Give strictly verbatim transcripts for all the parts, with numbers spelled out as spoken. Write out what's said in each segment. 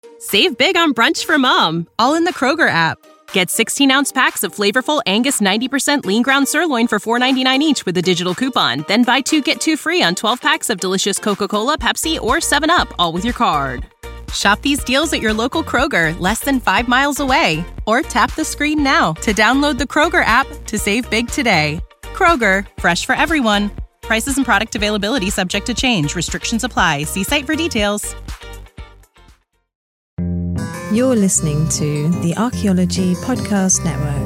Save big on brunch for mom, all in the Kroger app. Get sixteen-ounce packs of flavorful Angus ninety percent lean ground sirloin for four ninety-nine each with a digital coupon. Then buy two, get two free on twelve packs of delicious Coca-Cola, Pepsi, or seven up, all with your card. Shop these deals at your local Kroger, less than five miles away. Or tap the screen now to download the Kroger app to save big today. Kroger, fresh for everyone. Prices and product availability subject to change. Restrictions apply. See site for details. You're listening to the Archaeology Podcast Network.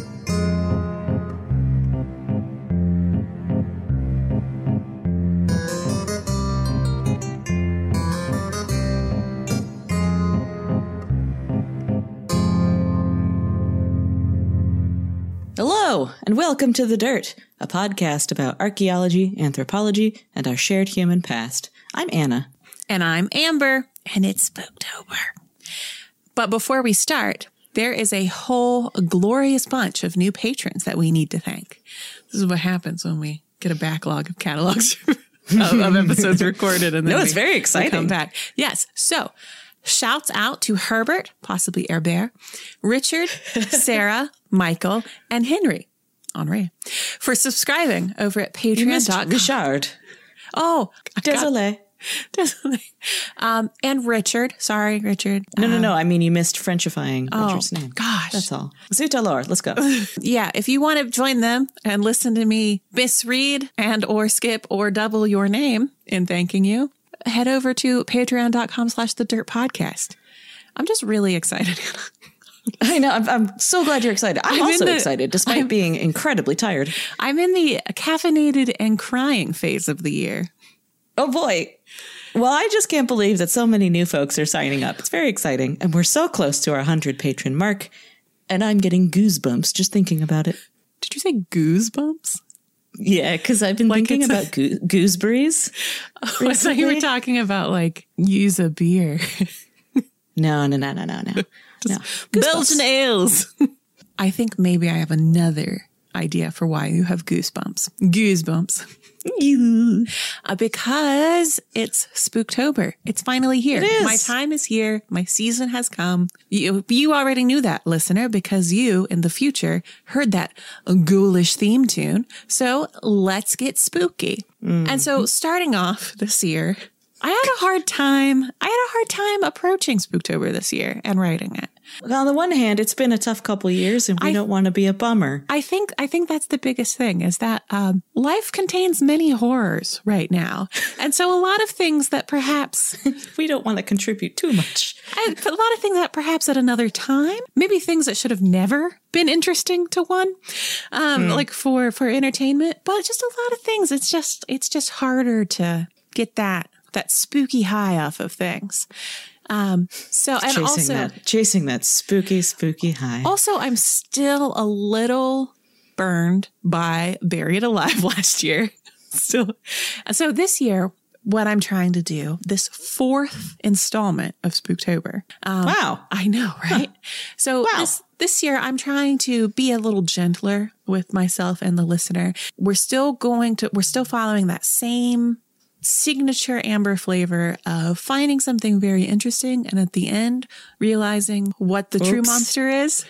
Hello, and welcome to The Dirt, a podcast about archaeology, anthropology, and our shared human past. I'm Anna. And I'm Amber, and it's Spooktober. But before we start, there is a whole glorious bunch of new patrons that we need to thank. This is what happens when we get a backlog of catalogs of, of episodes recorded. And then no, it's we, very exciting. We come back. Yes. So shouts out to Herbert, possibly Herbert, Richard, Sarah, Michael, and Henry, Henri, for subscribing over at patreon dot com. Richard. Oh, désolé. Désolé. Um, and Richard. Sorry, Richard. No, um, no, no. I mean, you missed Frenchifying oh, Richard's name. Gosh. That's all. Zut alors. Let's go. Yeah. If you want to join them and listen to me misread and or skip or double your name in thanking you, head over to patreon dot com slash the dirt podcast. I'm just really excited. I know. I'm, I'm so glad you're excited. I'm, I'm also the, excited, despite I'm, being incredibly tired. I'm in the caffeinated and crying phase of the year. Oh, boy. Well, I just can't believe that so many new folks are signing up. It's very exciting. And we're so close to our one hundred patron mark. And I'm getting goosebumps just thinking about it. Did you say goosebumps? Yeah, because I've been like thinking about go- gooseberries. Oh, I thought you were talking about, like, use a beer. No, no, no, no, no, no. no. Belgian ales. I think maybe I have another idea for why you have goosebumps. Goosebumps. You. Uh, because it's Spooktober. It's finally here. It is. My time is here. My season has come. You, you already knew that, listener, because you, in the future, heard that ghoulish theme tune. So let's get spooky. Mm. And so starting off this year, I had a hard time. I had a hard time approaching Spooktober this year and writing it. Well, on the one hand, it's been a tough couple of years, and we I, don't want to be a bummer. I think I think that's the biggest thing is that um, life contains many horrors right now, and so a lot of things that perhaps we don't want to contribute too much. And a lot of things that perhaps at another time, maybe things that should have never been interesting to one, um, mm. like for for entertainment, but just a lot of things. It's just it's just harder to get that that spooky high off of things. Um, so, and chasing also that, chasing that spooky, spooky high. Also, I'm still a little burned by Buried Alive last year. Still. So this year, what I'm trying to do, this fourth installment of Spooktober. Um, wow. I know, right? Huh. So wow. this, this year, I'm trying to be a little gentler with myself and the listener. We're still going to, we're still following that same signature Amber flavor of finding something very interesting and at the end realizing what the Oops. true monster is.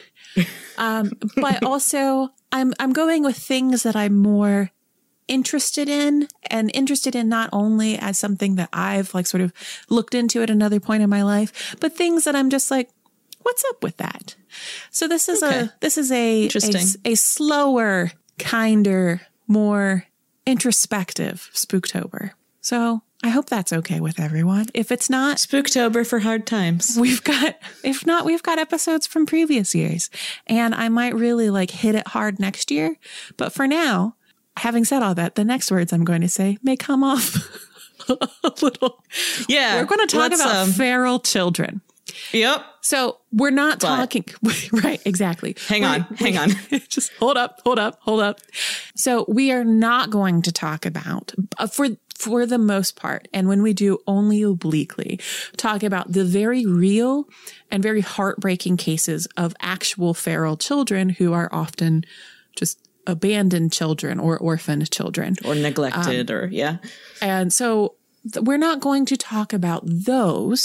Um, but also I'm, I'm going with things that I'm more interested in and interested in not only as something that I've like sort of looked into at another point in my life, but things that I'm just like, what's up with that? So this is okay. a, this is a, a, a slower, kinder, more introspective Spooktober. So I hope that's okay with everyone. If it's not, Spooktober for hard times. We've got, if not, we've got episodes from previous years. And I might really like hit it hard next year. But for now, having said all that, the next words I'm going to say may come off a little. Yeah. We're going to talk about um, feral children. Yep. So we're not but. talking. Right. Exactly. Hang we're, on. Hang on. Just hold up. Hold up. Hold up. So we are not going to talk about uh, for for the most part. And when we do only obliquely talk about the very real and very heartbreaking cases of actual feral children who are often just abandoned children or orphaned children or neglected um, or yeah. And so th- we're not going to talk about those.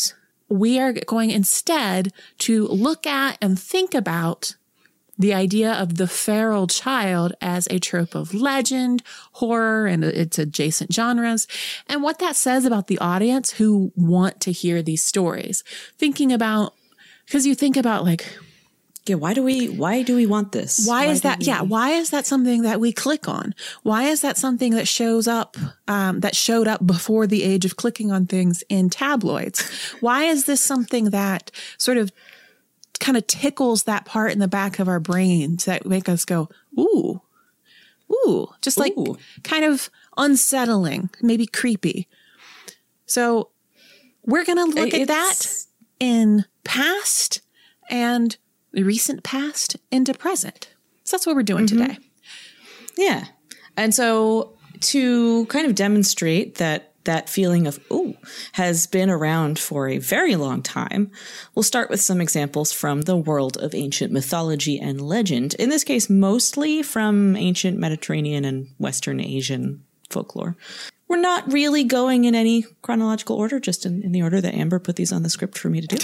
we are going instead to look at and think about the idea of the feral child as a trope of legend, horror, and its adjacent genres, and what that says about the audience who want to hear these stories. Thinking about, because you think about like, yeah, why do we, why do we want this? Why, why is that? We... Yeah. Why is that something that we click on? Why is that something that shows up, um, that showed up before the age of clicking on things in tabloids? Why is this something that sort of kind of tickles that part in the back of our brains that make us go, ooh, ooh, just like ooh. Kind of unsettling, maybe creepy. So we're going to look it's... at that in past and the recent past into present. So that's what we're doing mm-hmm. today. Yeah. And so to kind of demonstrate that that feeling of, ooh, has been around for a very long time, we'll start with some examples from the world of ancient mythology and legend. In this case, mostly from ancient Mediterranean and Western Asian folklore. We're not really going in any chronological order, just in, in the order that Amber put these on the script for me to do.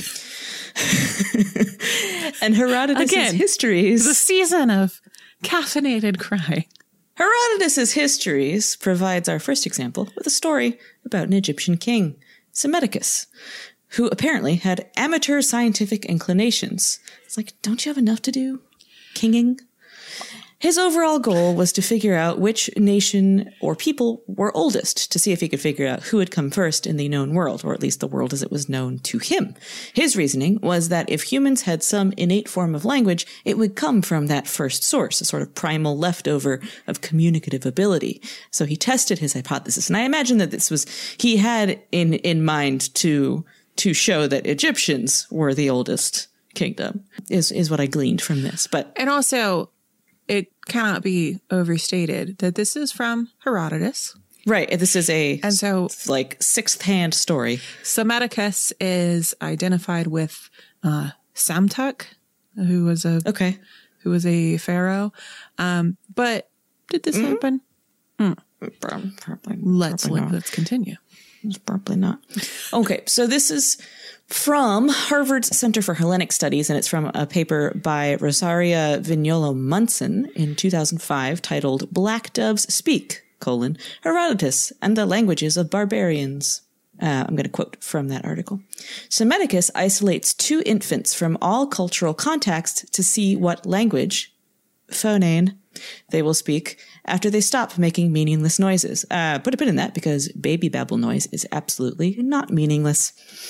And Herodotus' Again, histories. The season of caffeinated crying. Herodotus' Histories provides our first example with a story about an Egyptian king, Psammetichus, who apparently had amateur scientific inclinations. It's like, don't you have enough to do, kinging? His overall goal was to figure out which nation or people were oldest, to see if he could figure out who had come first in the known world, or at least the world as it was known to him. His reasoning was that if humans had some innate form of language, it would come from that first source, a sort of primal leftover of communicative ability. So he tested his hypothesis. And I imagine that this was, he had in, in mind to, to show that Egyptians were the oldest kingdom, is, is what I gleaned from this. But, and also, it cannot be overstated that this is from Herodotus. Right. This is a and so, like sixth hand story. Psammetichus is identified with uh, Psamtik, who was a okay, who was a pharaoh. Um, but did this mm-hmm. happen? Mm. Probably. Let's probably not. let's continue. It's probably not. Okay, so this is from Harvard's Center for Hellenic Studies, and it's from a paper by Rosaria Vignolo Munson in two thousand five titled Black Doves Speak, colon, Herodotus and the Languages of Barbarians. Uh, I'm going to quote from that article. Psammetichus isolates two infants from all cultural context to see what language, phoneme, they will speak after they stop making meaningless noises. Uh, put a pin in that because baby babble noise is absolutely not meaningless.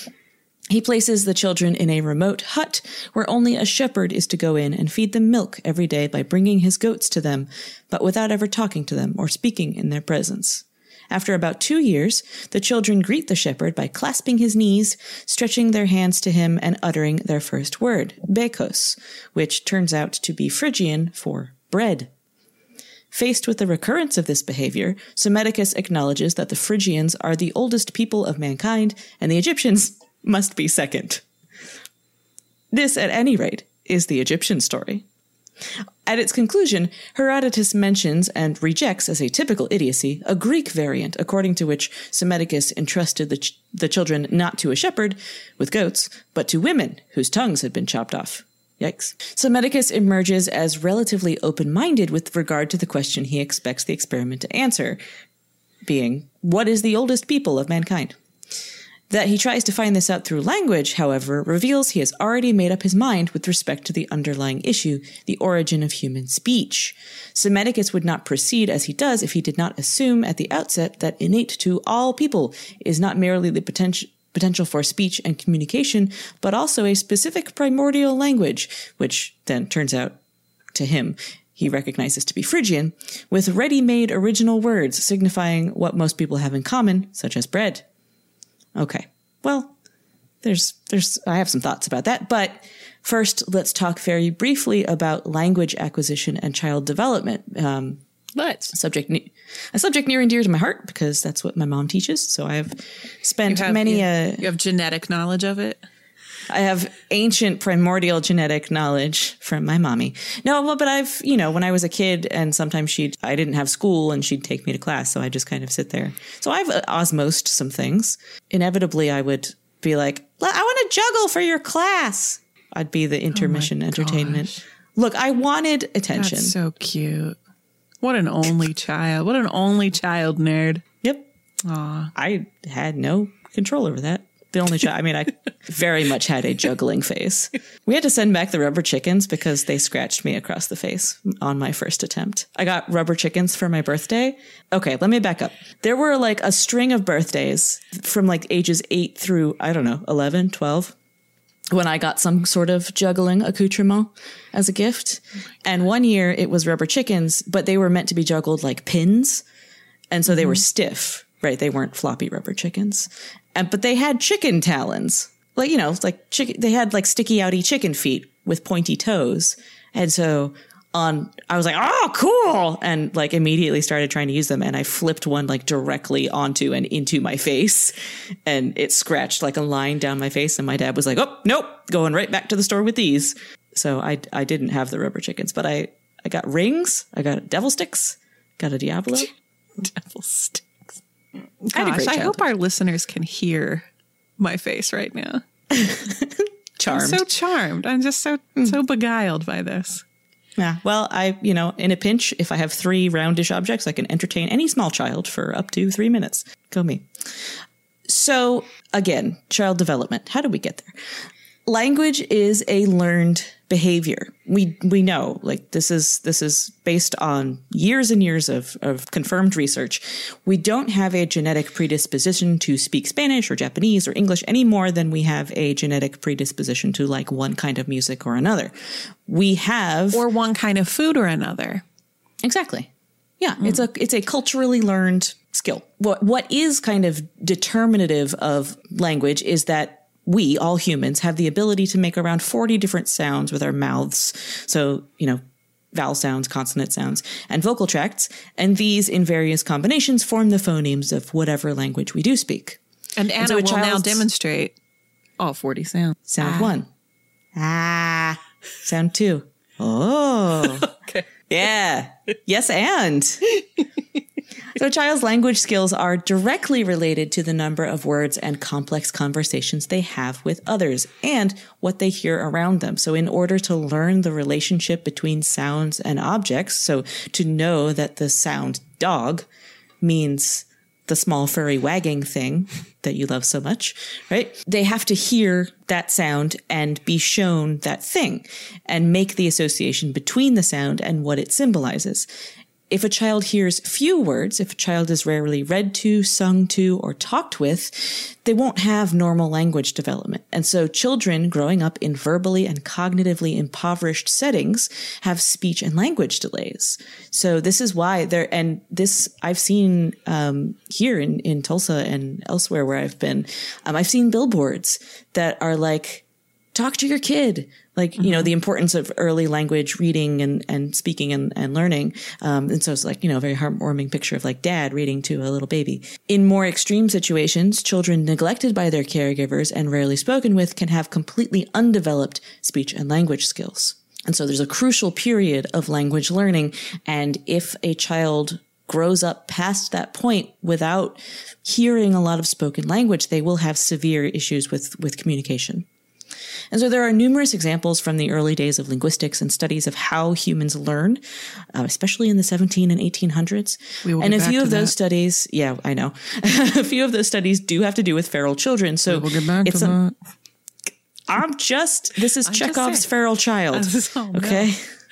He places the children in a remote hut where only a shepherd is to go in and feed them milk every day by bringing his goats to them, but without ever talking to them or speaking in their presence. After about two years, the children greet the shepherd by clasping his knees, stretching their hands to him, and uttering their first word, bekos, which turns out to be Phrygian for bread. Faced with the recurrence of this behavior, Psammetichus acknowledges that the Phrygians are the oldest people of mankind, and the Egyptians must be second. This, at any rate, is the Egyptian story. At its conclusion, Herodotus mentions and rejects as a typical idiocy a Greek variant according to which Psammetichus entrusted the, ch- the children not to a shepherd with goats, but to women whose tongues had been chopped off. Yikes. Psammetichus emerges as relatively open-minded with regard to the question he expects the experiment to answer, being, what is the oldest people of mankind? That he tries to find this out through language, however, reveals he has already made up his mind with respect to the underlying issue, the origin of human speech. Psammetichus would not proceed as he does if he did not assume at the outset that innate to all people is not merely the potential potential for speech and communication, but also a specific primordial language, which then turns out to him he recognizes to be Phrygian, with ready-made original words signifying what most people have in common, such as bread. Okay, well, there's, there's, I have some thoughts about that, but first, let's talk very briefly about language acquisition and child development. Um, Let's. Subject, ne- a subject near and dear to my heart because that's what my mom teaches. So I've spent you have, many. You, uh, you have genetic knowledge of it. I have ancient primordial genetic knowledge from my mommy. No, but I've, you know, when I was a kid and sometimes she'd, I didn't have school and she'd take me to class. So I just kind of sit there. So I've osmosed some things. Inevitably, I would be like, I want to juggle for your class. I'd be the intermission Oh entertainment. gosh. Look, I wanted attention. That's so cute. What an only child. What an only child nerd. Yep. Aw. I had no control over that. The only child, I mean, I very much had a juggling face. We had to send back the rubber chickens because they scratched me across the face on my first attempt. I got rubber chickens for my birthday. Okay, let me back up. There were like a string of birthdays from like ages eight through, I don't know, eleven, twelve, when I got some sort of juggling accoutrement as a gift. And one year it was rubber chickens, but they were meant to be juggled like pins. And so they were stiff, right? They weren't floppy rubber chickens. And, but they had chicken talons, like, you know, like chicken, they had like sticky outy chicken feet with pointy toes. And so on, I was like, oh, cool. And like immediately started trying to use them. And I flipped one like directly onto and into my face, and it scratched like a line down my face. And my dad was like, oh, nope, going right back to the store with these. So I, I didn't have the rubber chickens, but I, I got rings. I got devil sticks, got a Diablo. Devil sticks. I had a Gosh, great I hope childhood. our listeners can hear my face right now. Charmed. I'm so charmed. I'm just so so beguiled by this. Yeah. Well, I, you know, in a pinch, if I have three roundish objects, I can entertain any small child for up to three minutes. Go me. So again, child development. How do we get there? Language is a learned behavior. We we know, like this is this is based on years and years of, of confirmed research. We don't have a genetic predisposition to speak Spanish or Japanese or English any more than we have a genetic predisposition to like one kind of music or another. We have Or one kind of food or another. Exactly. Yeah, it's a it's a culturally learned skill. What what is kind of determinative of language is that we, all humans, have the ability to make around forty different sounds with our mouths. So, you know, vowel sounds, consonant sounds, and vocal tracts. And these, in various combinations, form the phonemes of whatever language we do speak. And Anna so a will now child's- demonstrate all forty sounds. Sound one. Ah. Sound two. Oh. Okay. Yeah. Yes, and. So a child's language skills are directly related to the number of words and complex conversations they have with others and what they hear around them. So in order to learn the relationship between sounds and objects, so to know that the sound dog means the small furry wagging thing that you love so much, right? They have to hear that sound and be shown that thing and make the association between the sound and what it symbolizes. If a child hears few words, if a child is rarely read to, sung to, or talked with, they won't have normal language development. And so children growing up in verbally and cognitively impoverished settings have speech and language delays. So this is why there, and this I've seen um, here in, in Tulsa and elsewhere where I've been, um, I've seen billboards that are like, talk to your kid. Like, you know, the importance of early language reading and, and speaking and, and learning. Um, and so it's like, you know, a very heartwarming picture of like dad reading to a little baby. In more extreme situations, children neglected by their caregivers and rarely spoken with can have completely undeveloped speech and language skills. And so there's a crucial period of language learning. And if a child grows up past that point without hearing a lot of spoken language, they will have severe issues with, with communication. And so there are numerous examples from the early days of linguistics and studies of how humans learn, uh, especially in the seventeen and eighteen hundreds. We will and get a back few to of those that. studies, yeah, I know. A few of those studies do have to do with feral children. So We'll get back it's to a- that. I'm just, this is I'm just Chekhov's saying. feral child. Oh, no. Okay.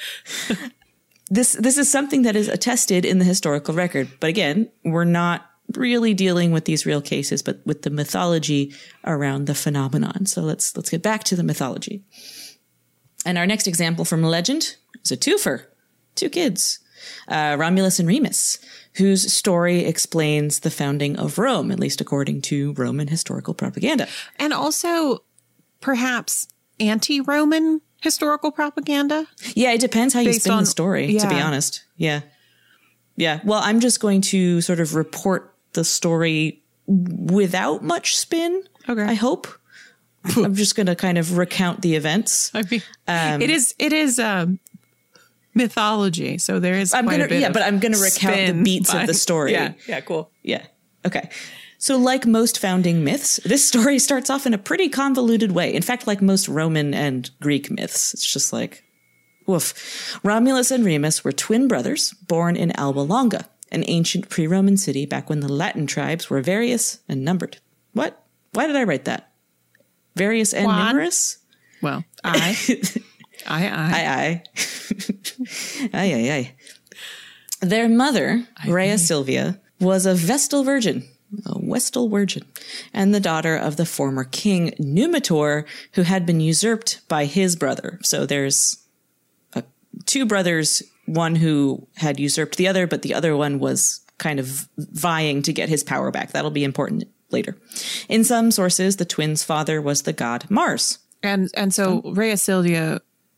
This, this is something that is attested in the historical record. But again, we're not really dealing with these real cases, but with the mythology around the phenomenon. So let's, let's get back to the mythology. And our next example from legend is a twofer, two kids, uh, Romulus and Remus, whose story explains the founding of Rome, at least according to Roman historical propaganda. And also perhaps anti-Roman historical propaganda. Yeah, it depends how you Based spin on- the story, to be yeah. honest. Yeah. Yeah. Well, I'm just going to sort of report the story without much spin, Okay. I hope. I'm just going to kind of recount the events. I mean, Um, it is it is um, mythology, so there is. I'm quite gonna a bit yeah, of but I'm gonna recount the spin beats by- of the story. Yeah, yeah, cool. Yeah. Okay. So like most founding myths, this story starts off in a pretty convoluted way. In fact, like most Roman and Greek myths, it's just like, woof. Romulus and Remus were twin brothers born in Alba Longa, an ancient pre-Roman city back when the Latin tribes were various and numbered. What? Why did I write that? Various and Juan. numerous? Well, I. I, I. Aye, aye. aye, aye, aye. Their mother, aye, Rhea aye. Silvia, was a Vestal virgin, a Vestal virgin, and the daughter of the former king Numitor, who had been usurped by his brother. So there's a, two brothers, one who had usurped the other, but the other one was kind of vying to get his power back. That'll be important later. In some sources, the twins' father was the god Mars. And and so um, Rhea Silvia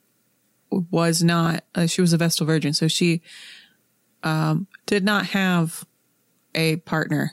was not, uh, she was a Vestal virgin, so she um, did not have a partner.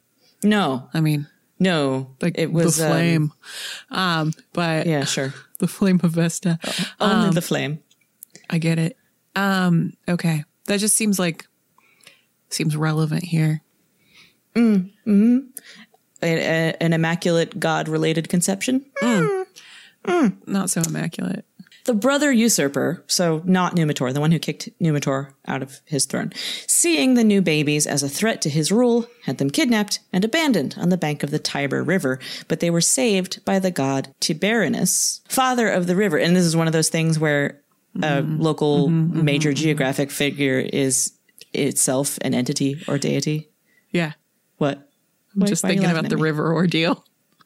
No. I mean, no. Like it was the flame. Um, um, but yeah, sure. The flame of Vesta. Oh, only um, the flame. I get it. Um, okay. That just seems like, seems relevant here. Mm, mm-hmm. A, a, an immaculate God-related conception? Mm. Mm. Not so immaculate. The brother usurper, so not Numitor, the one who kicked Numitor out of his throne, seeing the new babies as a threat to his rule, had them kidnapped and abandoned on the bank of the Tiber River, but they were saved by the god Tiberinus, father of the river. And this is one of those things where a mm-hmm. local mm-hmm, major mm-hmm. geographic figure is itself an entity or deity. Yeah. What? I'm why, just why thinking about the me? river ordeal.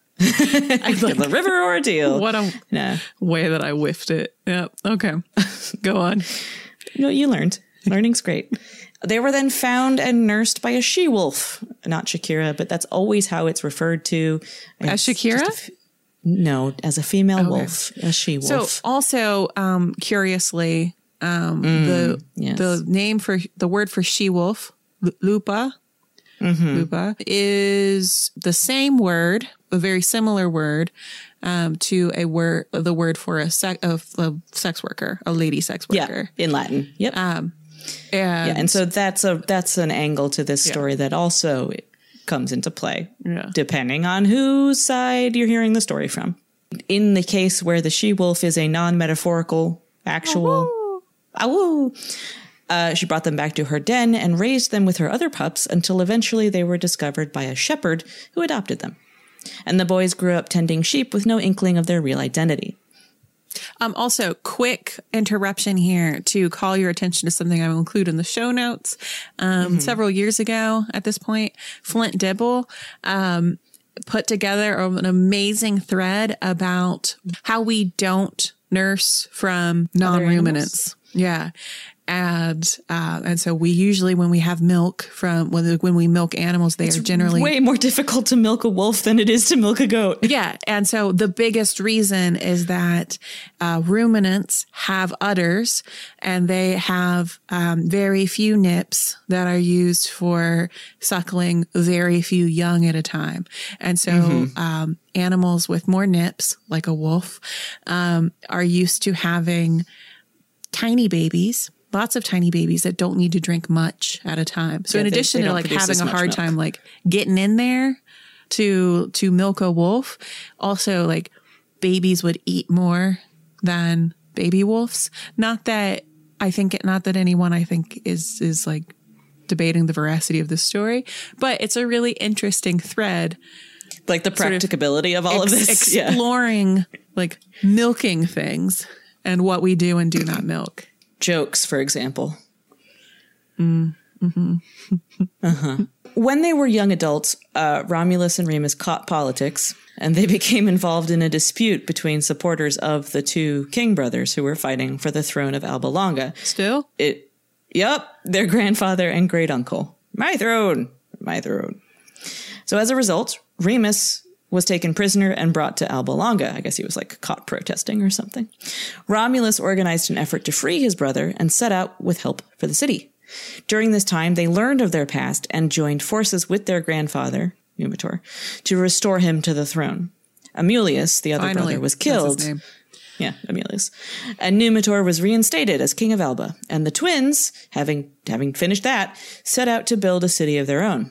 Like, the river ordeal. What a nah. way that I whiffed it. Yeah. Okay. Go on. No, you learned. Learning's great. They were then found and nursed by a she-wolf. Not Shakira, but that's always how it's referred to. As Shakira? F- no, as a female okay. wolf, a she-wolf. So also, um, curiously, um, mm, the yes. the name for the word for she-wolf, lupa, mm-hmm. lupa, is the same word, a very similar word, um, to a word, the word for a, sec, a, a sex worker, a lady sex worker. Yeah, in Latin. Yep. Um, and, yeah, and so that's a that's an angle to this story yeah. that also comes into play, yeah. depending on whose side you're hearing the story from. In the case where the she-wolf is a non-metaphorical, actual, awoo, uh, she brought them back to her den and raised them with her other pups until eventually they were discovered by a shepherd who adopted them. And the boys grew up tending sheep with no inkling of their real identity. Um, also, quick interruption here to call your attention to something I will include in the show notes. Um, mm-hmm. Several years ago at this point, Flint Dibble um, put together an amazing thread about how we don't nurse from non-ruminants. Yeah. And uh, and so we usually, when we have milk from, when, when we milk animals, they it's are generally way more difficult to milk a wolf than it is to milk a goat. Yeah. And so the biggest reason is that uh, ruminants have udders and they have um, very few nips that are used for suckling very few young at a time. And so mm-hmm. um, animals with more nips, like a wolf, um, are used to having tiny babies. Lots of tiny babies that don't need to drink much at a time. So yeah, in addition they, they to like having a hard milk. time, like getting in there to, to milk a wolf, also like babies would eat more than baby wolves. Not that I think, not that anyone I think is, is like debating the veracity of this story, but it's a really interesting thread. Like the practicability of, of all ex- of this. Exploring yeah. like milking things and what we do and do not milk. Jokes, for example. Mm, mm-hmm. uh-huh. When they were young adults, uh, Romulus and Remus caught politics, and they became involved in a dispute between supporters of the two king brothers who were fighting for the throne of Alba Longa. Still? It, yep, their grandfather and great uncle. My throne, my throne. So as a result, Remus was taken prisoner and brought to Alba Longa. I guess he was like caught protesting or something. Romulus organized an effort to free his brother and set out with help for the city. During this time, they learned of their past and joined forces with their grandfather, Numitor, to restore him to the throne. Amulius, the other Finally, brother, was killed. That's his name. Yeah, Amulius. And Numitor was reinstated as king of Alba. And the twins, having having finished that, set out to build a city of their own.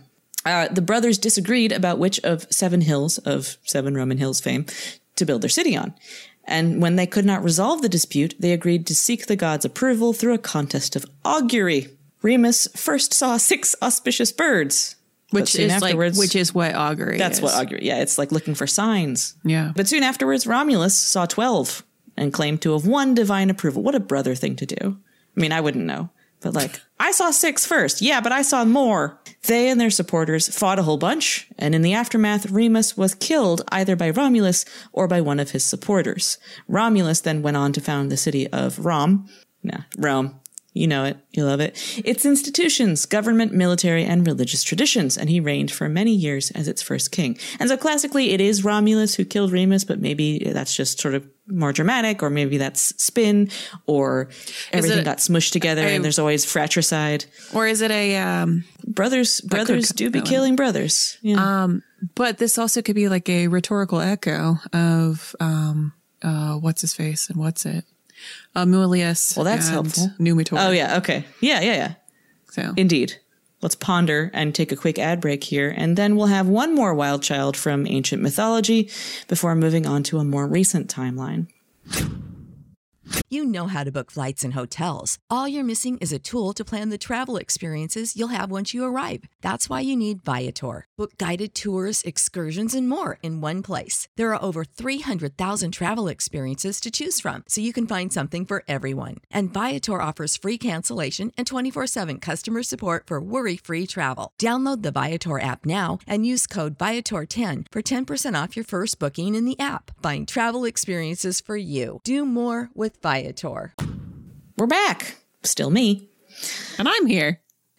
Uh, the brothers disagreed about which of seven hills of seven Roman hills fame to build their city on. And when they could not resolve the dispute, they agreed to seek the gods' approval through a contest of augury. Remus first saw six auspicious birds. Which is like, which is what augury That's is. what augury, yeah, it's like looking for signs. Yeah. But soon afterwards, Romulus saw twelve and claimed to have won divine approval. What a brother thing to do. I mean, I wouldn't know. But like, I saw six first. Yeah, but I saw more. They and their supporters fought a whole bunch, and in the aftermath, Remus was killed either by Romulus or by one of his supporters. Romulus then went on to found the city of Rom. Nah, Rome. You know it. You love it. Its institutions, government, military, and religious traditions, and he reigned for many years as its first king. And so classically, it is Romulus who killed Remus, but maybe that's just sort of more dramatic, or maybe that's spin, or everything got smushed together a, and there's always fratricide. Or is it a... Um, brothers brothers do be killing brothers. Yeah. Um, but this also could be like a rhetorical echo of um, uh, what's his face and what's it? Uh, Mulius. Well, that's helpful. Numitor. Oh, yeah. Okay. Yeah, yeah, yeah. So indeed. Let's ponder and take a quick ad break here, and then we'll have one more wild child from ancient mythology before moving on to a more recent timeline. You know how to book flights and hotels. All you're missing is a tool to plan the travel experiences you'll have once you arrive. That's why you need Viator. Book guided tours, excursions, and more in one place. There are over three hundred thousand travel experiences to choose from, so you can find something for everyone. And Viator offers free cancellation and twenty-four seven customer support for worry-free travel. Download the Viator app now and use code Viator ten for ten percent off your first booking in the app. Find travel experiences for you. Do more with Viator. We're back. Still me. And I'm here.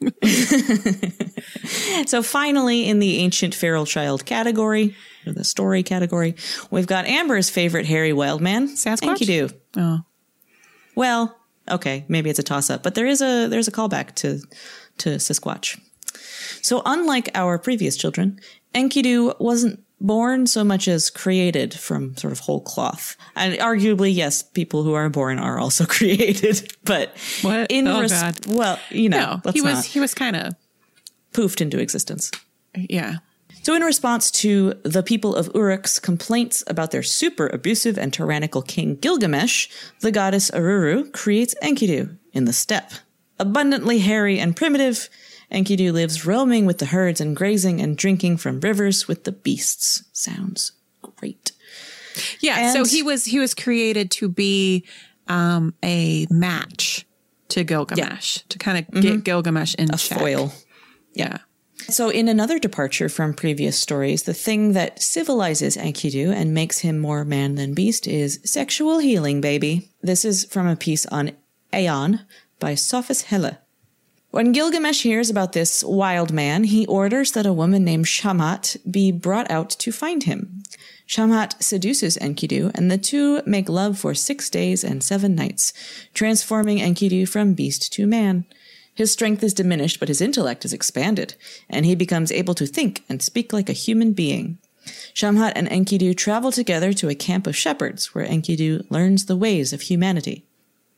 So finally, in the ancient feral child category, or the story category, we've got Amber's favorite hairy wild man, Sasquatch. Enkidu. Oh, well, okay, maybe it's a toss-up, but there is a there's a callback to to Sasquatch. So unlike our previous children, Enkidu wasn't born so much as created from sort of whole cloth. And arguably, yes, people who are born are also created, but what? in oh, res- God. well, you know, no, he was not. he was kind of poofed into existence. Yeah. So in response to the people of Uruk's complaints about their super abusive and tyrannical king Gilgamesh, the goddess Aruru creates Enkidu in the steppe. Abundantly hairy and primitive, Enkidu lives roaming with the herds and grazing and drinking from rivers with the beasts. Sounds great. Yeah, and so he was he was created to be um, a match to Gilgamesh, yeah. to kind of mm-hmm. get Gilgamesh in a check. foil. Yeah. So in another departure from previous stories, the thing that civilizes Enkidu and makes him more man than beast is sexual healing, baby. This is from a piece on Aeon by Sophus Helle. When Gilgamesh hears about this wild man, he orders that a woman named Shamhat be brought out to find him. Shamhat seduces Enkidu, and the two make love for six days and seven nights, transforming Enkidu from beast to man. His strength is diminished, but his intellect is expanded, and he becomes able to think and speak like a human being. Shamhat and Enkidu travel together to a camp of shepherds, where Enkidu learns the ways of humanity,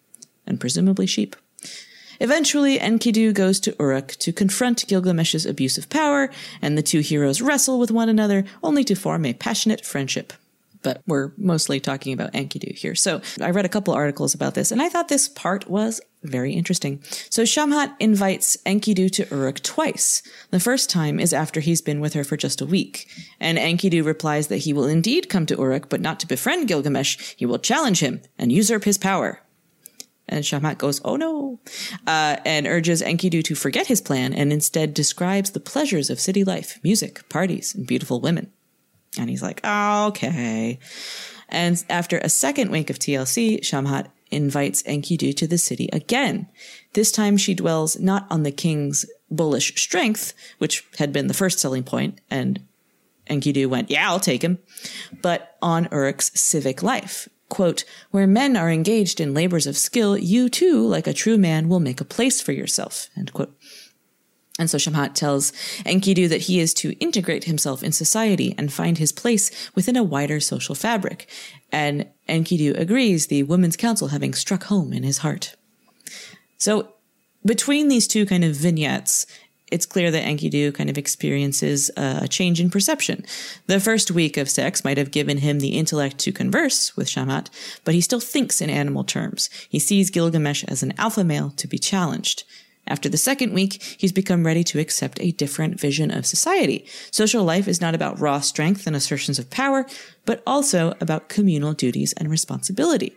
and presumably sheep. Eventually, Enkidu goes to Uruk to confront Gilgamesh's abuse of power, and the two heroes wrestle with one another, only to form a passionate friendship. But we're mostly talking about Enkidu here. So I read a couple articles about this, and I thought this part was very interesting. So Shamhat invites Enkidu to Uruk twice. The first time is after he's been with her for just a week. And Enkidu replies that he will indeed come to Uruk, but not to befriend Gilgamesh. He will challenge him and usurp his power. And Shamhat goes, oh no, uh, and urges Enkidu to forget his plan and instead describes the pleasures of city life, music, parties, and beautiful women. And he's like, oh, okay. And after a second week of T L C, Shamhat invites Enkidu to the city again. This time she dwells not on the king's bullish strength, which had been the first selling point, and Enkidu went, yeah, I'll take him, but on Uruk's civic life. Quote, where men are engaged in labors of skill, you too, like a true man, will make a place for yourself, end quote. And so Shamhat tells Enkidu that he is to integrate himself in society and find his place within a wider social fabric. And Enkidu agrees, the women's council having struck home in his heart. So between these two kind of vignettes, it's clear that Enkidu kind of experiences a change in perception. The first week of sex might have given him the intellect to converse with Shamat, but he still thinks in animal terms. He sees Gilgamesh as an alpha male to be challenged. After the second week, he's become ready to accept a different vision of society. Social life is not about raw strength and assertions of power, but also about communal duties and responsibility.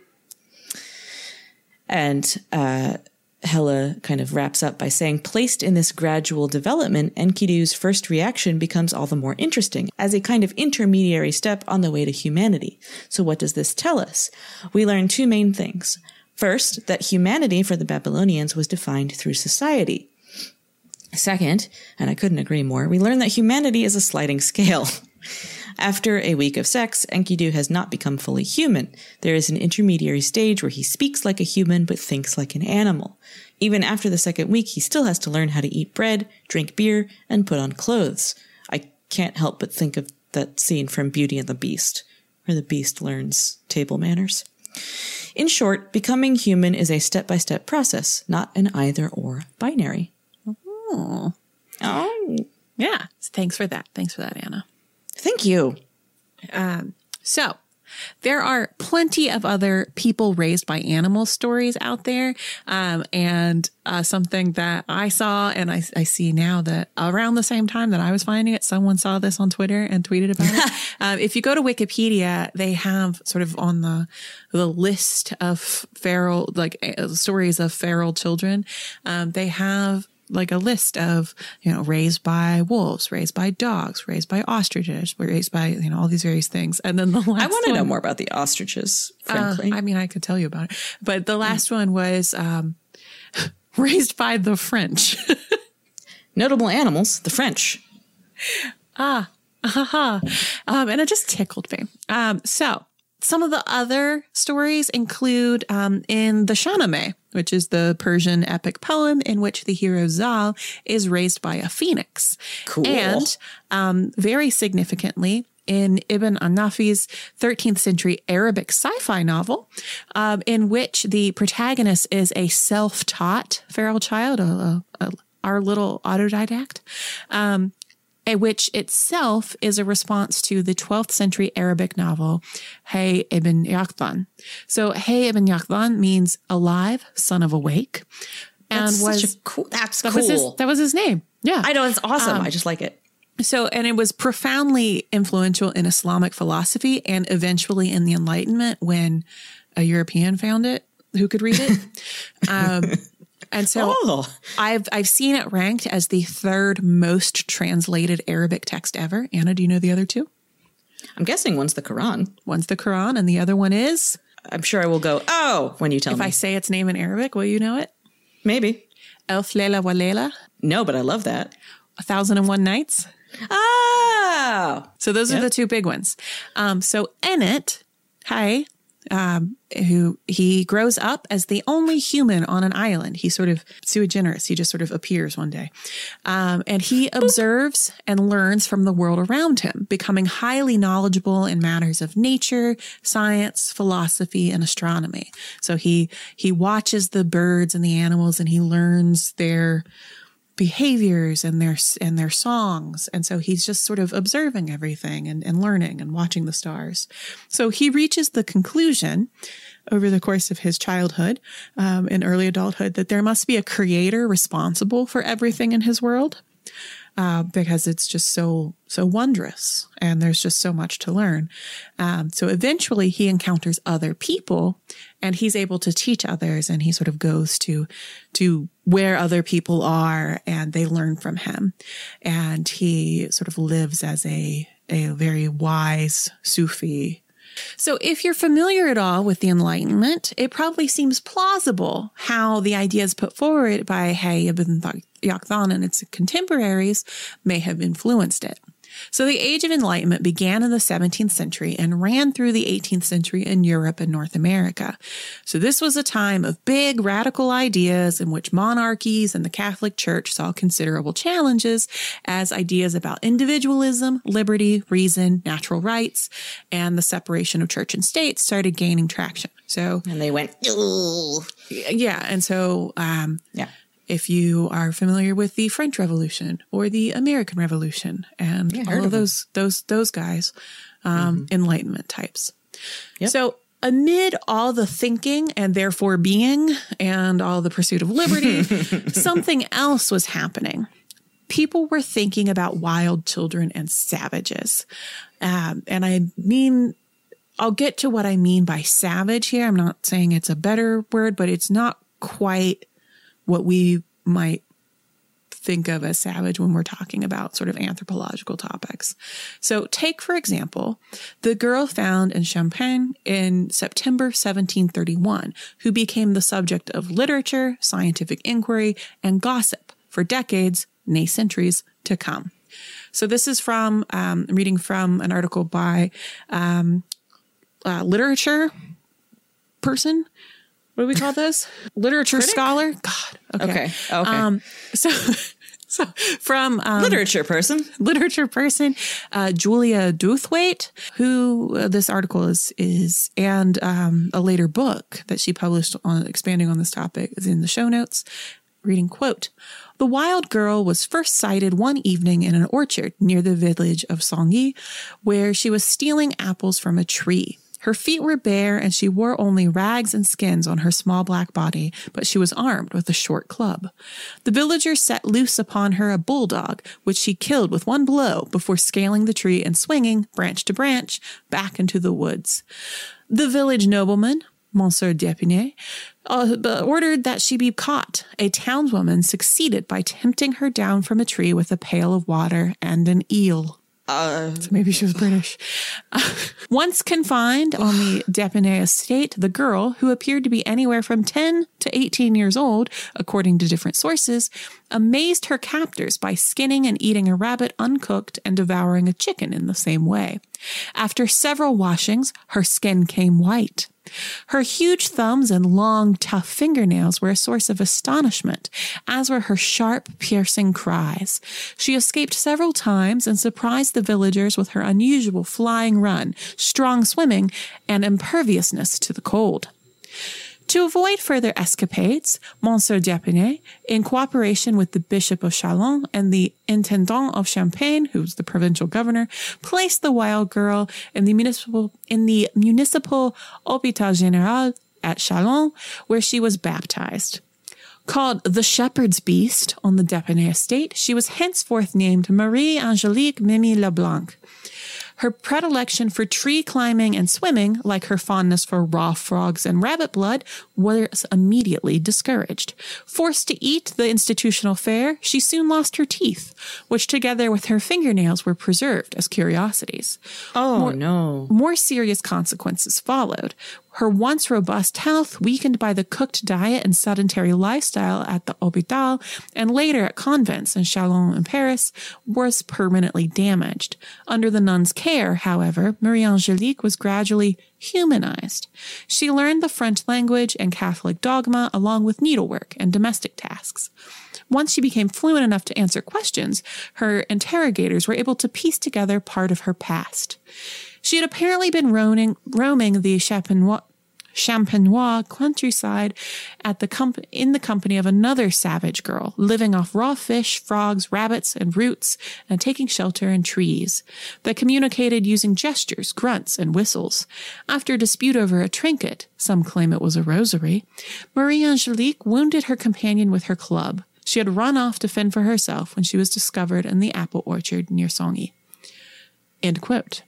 And uh, Helle kind of wraps up by saying, placed in this gradual development, Enkidu's first reaction becomes all the more interesting as a kind of intermediary step on the way to humanity. So what does this tell us? We learn two main things. First, that humanity for the Babylonians was defined through society. Second, and I couldn't agree more, we learn that humanity is a sliding scale. After a week of sex, Enkidu has not become fully human. There is an intermediary stage where he speaks like a human but thinks like an animal. Even after the second week, he still has to learn how to eat bread, drink beer, and put on clothes. I can't help but think of that scene from Beauty and the Beast, where the Beast learns table manners. In short, becoming human is a step-by-step process, not an either-or binary. Oh. Oh. Yeah. Thanks for that. Thanks for that, Anna. Thank you. Um, so there are plenty of other people raised by animal stories out there. Um, and uh, something that I saw and I, I see now that around the same time that I was finding it, someone saw this on Twitter and tweeted about it. Um, if you go to Wikipedia, they have sort of on the the list of feral, like uh, stories of feral children. Um, they have like a list of, you know, raised by wolves, raised by dogs, raised by ostriches, raised by, you know, all these various things. And then the last I want to one, know more about the ostriches, frankly. Uh, I mean, I could tell you about it. But the last mm. one was um, raised by the French. Notable animals, the French. Ah, uh-huh. um, and it just tickled me. Um, so some of the other stories include um, in the Shahnameh, which is the Persian epic poem in which the hero Zal is raised by a phoenix. Cool. And um, very significantly, in Ibn an-Nafi's thirteenth century Arabic sci-fi novel, um, in which the protagonist is a self-taught feral child, a, a, a, our little autodidact, um, which itself is a response to the twelfth century Arabic novel, Hay ibn Yaqdhan. So Hay ibn Yaqdhan means alive, son of awake. And that's was such a cool, that's that cool. Was his, that was his name. Yeah. I know, it's awesome. Um, I just like it. So, and it was profoundly influential in Islamic philosophy and eventually in the Enlightenment when a European found it who could read it. um, And so oh. I've I've seen it ranked as the third most translated Arabic text ever. Anna, do you know the other two? I'm guessing one's the Quran. One's the Quran and the other one is? I'm sure I will go, oh, when you tell if me. If I say its name in Arabic, will you know it? Maybe. Elf Layla wa Layla. No, but I love that. A Thousand and One Nights. Oh. So those yep. are the two big ones. Um, so in it, hi. Um, who he grows up as the only human on an island. He's sort of sui generis. He just sort of appears one day. Um, and he observes and learns from the world around him, becoming highly knowledgeable in matters of nature, science, philosophy, and astronomy. So he, he watches the birds and the animals and he learns their behaviors and their and their songs. And so he's just sort of observing everything and, and learning and watching the stars. So he reaches the conclusion over the course of his childhood um, and early adulthood that there must be a creator responsible for everything in his world. Uh, because it's just so, so wondrous and there's just so much to learn. Um, so eventually he encounters other people and he's able to teach others and he sort of goes to, to where other people are and they learn from him. And he sort of lives as a, a very wise Sufi. So if you're familiar at all with the Enlightenment, it probably seems plausible how the ideas put forward by Hay ibn Yaqdhan and its contemporaries may have influenced it. So the Age of Enlightenment began in the seventeenth century and ran through the eighteenth century in Europe and North America. So this was a time of big radical ideas in which monarchies and the Catholic Church saw considerable challenges as ideas about individualism, liberty, reason, natural rights, and the separation of church and state started gaining traction. So, and they went, ooh. Yeah. And so, um, yeah. If you are familiar with the French Revolution or the American Revolution and Yeah, all of, of those, those, those guys, um, mm-hmm. Enlightenment types. Yep. So amid all the thinking and therefore being and all the pursuit of liberty, something else was happening. People were thinking about wild children and savages. Um, and I mean, I'll get to what I mean by savage here. I'm not saying it's a better word, but it's not quite what we might think of as savage when we're talking about sort of anthropological topics. So take, for example, the girl found in Champagne in September seventeen thirty-one, who became the subject of literature, scientific inquiry, and gossip for decades, nay centuries to come. So this is from, um, I'm reading from an article by um, a literature person. What do we call this? Literature Critic? Scholar? God. Okay. Okay. okay. Um, so, so from um, literature person, literature person, uh, Julia Dewthwaite, who uh, this article is, is, and um, a later book that she published on expanding on this topic is in the show notes. Reading, quote, "The wild girl was first sighted one evening in an orchard near the village of Songy, where she was stealing apples from a tree. Her feet were bare and she wore only rags and skins on her small black body, but she was armed with a short club. The villagers set loose upon her a bulldog, which she killed with one blow before scaling the tree and swinging, branch to branch, back into the woods. The village nobleman, Monsieur d'Épinay, uh, ordered that she be caught. A townswoman succeeded by tempting her down from a tree with a pail of water and an eel." Uh, so maybe she was British. Uh, once confined on the d'Épinay estate, the girl, who appeared to be anywhere from ten to eighteen years old, according to different sources, amazed her captors by skinning and eating a rabbit uncooked and devouring a chicken in the same way. After several washings, her skin came white. Her huge thumbs and long, tough fingernails were a source of astonishment, as were her sharp, piercing cries. She escaped several times and surprised the villagers with her unusual flying run, strong swimming, and imperviousness to the cold. To avoid further escapades, Monsieur d'Épinay, in cooperation with the Bishop of Chalon and the Intendant of Champagne, who was the provincial governor, placed the wild girl in the municipal in the municipal Hôpital Général at Chalon, where she was baptized. Called the Shepherd's Beast on the d'Épinay estate, she was henceforth named Marie-Angélique Mimi Leblanc. Her predilection for tree climbing and swimming, like her fondness for raw frogs and rabbit blood, was immediately discouraged. Forced to eat the institutional fare, she soon lost her teeth, which together with her fingernails were preserved as curiosities. Oh, more, no. More serious consequences followed. Her once robust health, weakened by the cooked diet and sedentary lifestyle at the Hôpital and later at convents in Chalon and Paris, was permanently damaged. Under the nuns' care, however, Marie-Angélique was gradually humanized. She learned the French language and Catholic dogma along with needlework and domestic tasks. Once she became fluent enough to answer questions, her interrogators were able to piece together part of her past. She had apparently been roaming, roaming the Champenois, Champenois countryside at the comp- in the company of another savage girl, living off raw fish, frogs, rabbits, and roots, and taking shelter in trees. They communicated using gestures, grunts, and whistles. After a dispute over a trinket, some claim it was a rosary, Marie-Angélique wounded her companion with her club. She had run off to fend for herself when she was discovered in the apple orchard near Songy. End quote.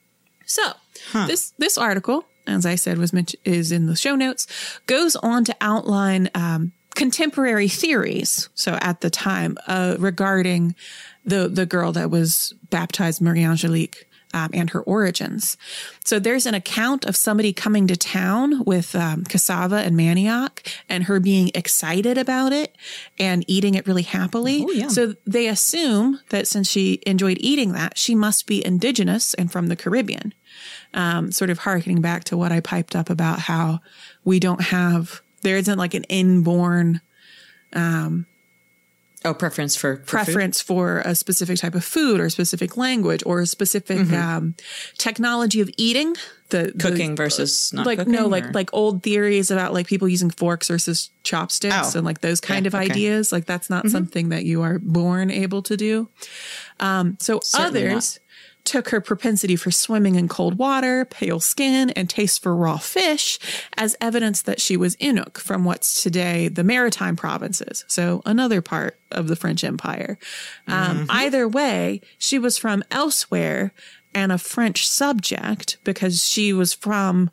So huh. this this article, as I said, was mentioned, is in the show notes, goes on to outline um, contemporary theories. So at the time uh, regarding the the girl that was baptized, Marie-Angélique, um, and her origins. So there's an account of somebody coming to town with um, cassava and manioc and her being excited about it and eating it really happily. Oh, yeah. So they assume that since she enjoyed eating that, she must be indigenous and from the Caribbean. Um, sort of hearkening back to what I piped up about how we don't have, there isn't like an inborn um, Oh, preference for, for preference food? for a specific type of food or a specific language or a specific mm-hmm. um, technology of eating. The cooking the, versus not like cooking? No, or? like like old theories about like people using forks versus chopsticks oh. and like those kind yeah, of okay. ideas. Like that's not mm-hmm. something that you are born able to do. Um, so Certainly others not. took her propensity for swimming in cold water, pale skin, and taste for raw fish as evidence that she was Inuk from what's today the Maritime provinces. So another part of the French Empire. Um, mm-hmm. Either way, she was from elsewhere and a French subject because she was from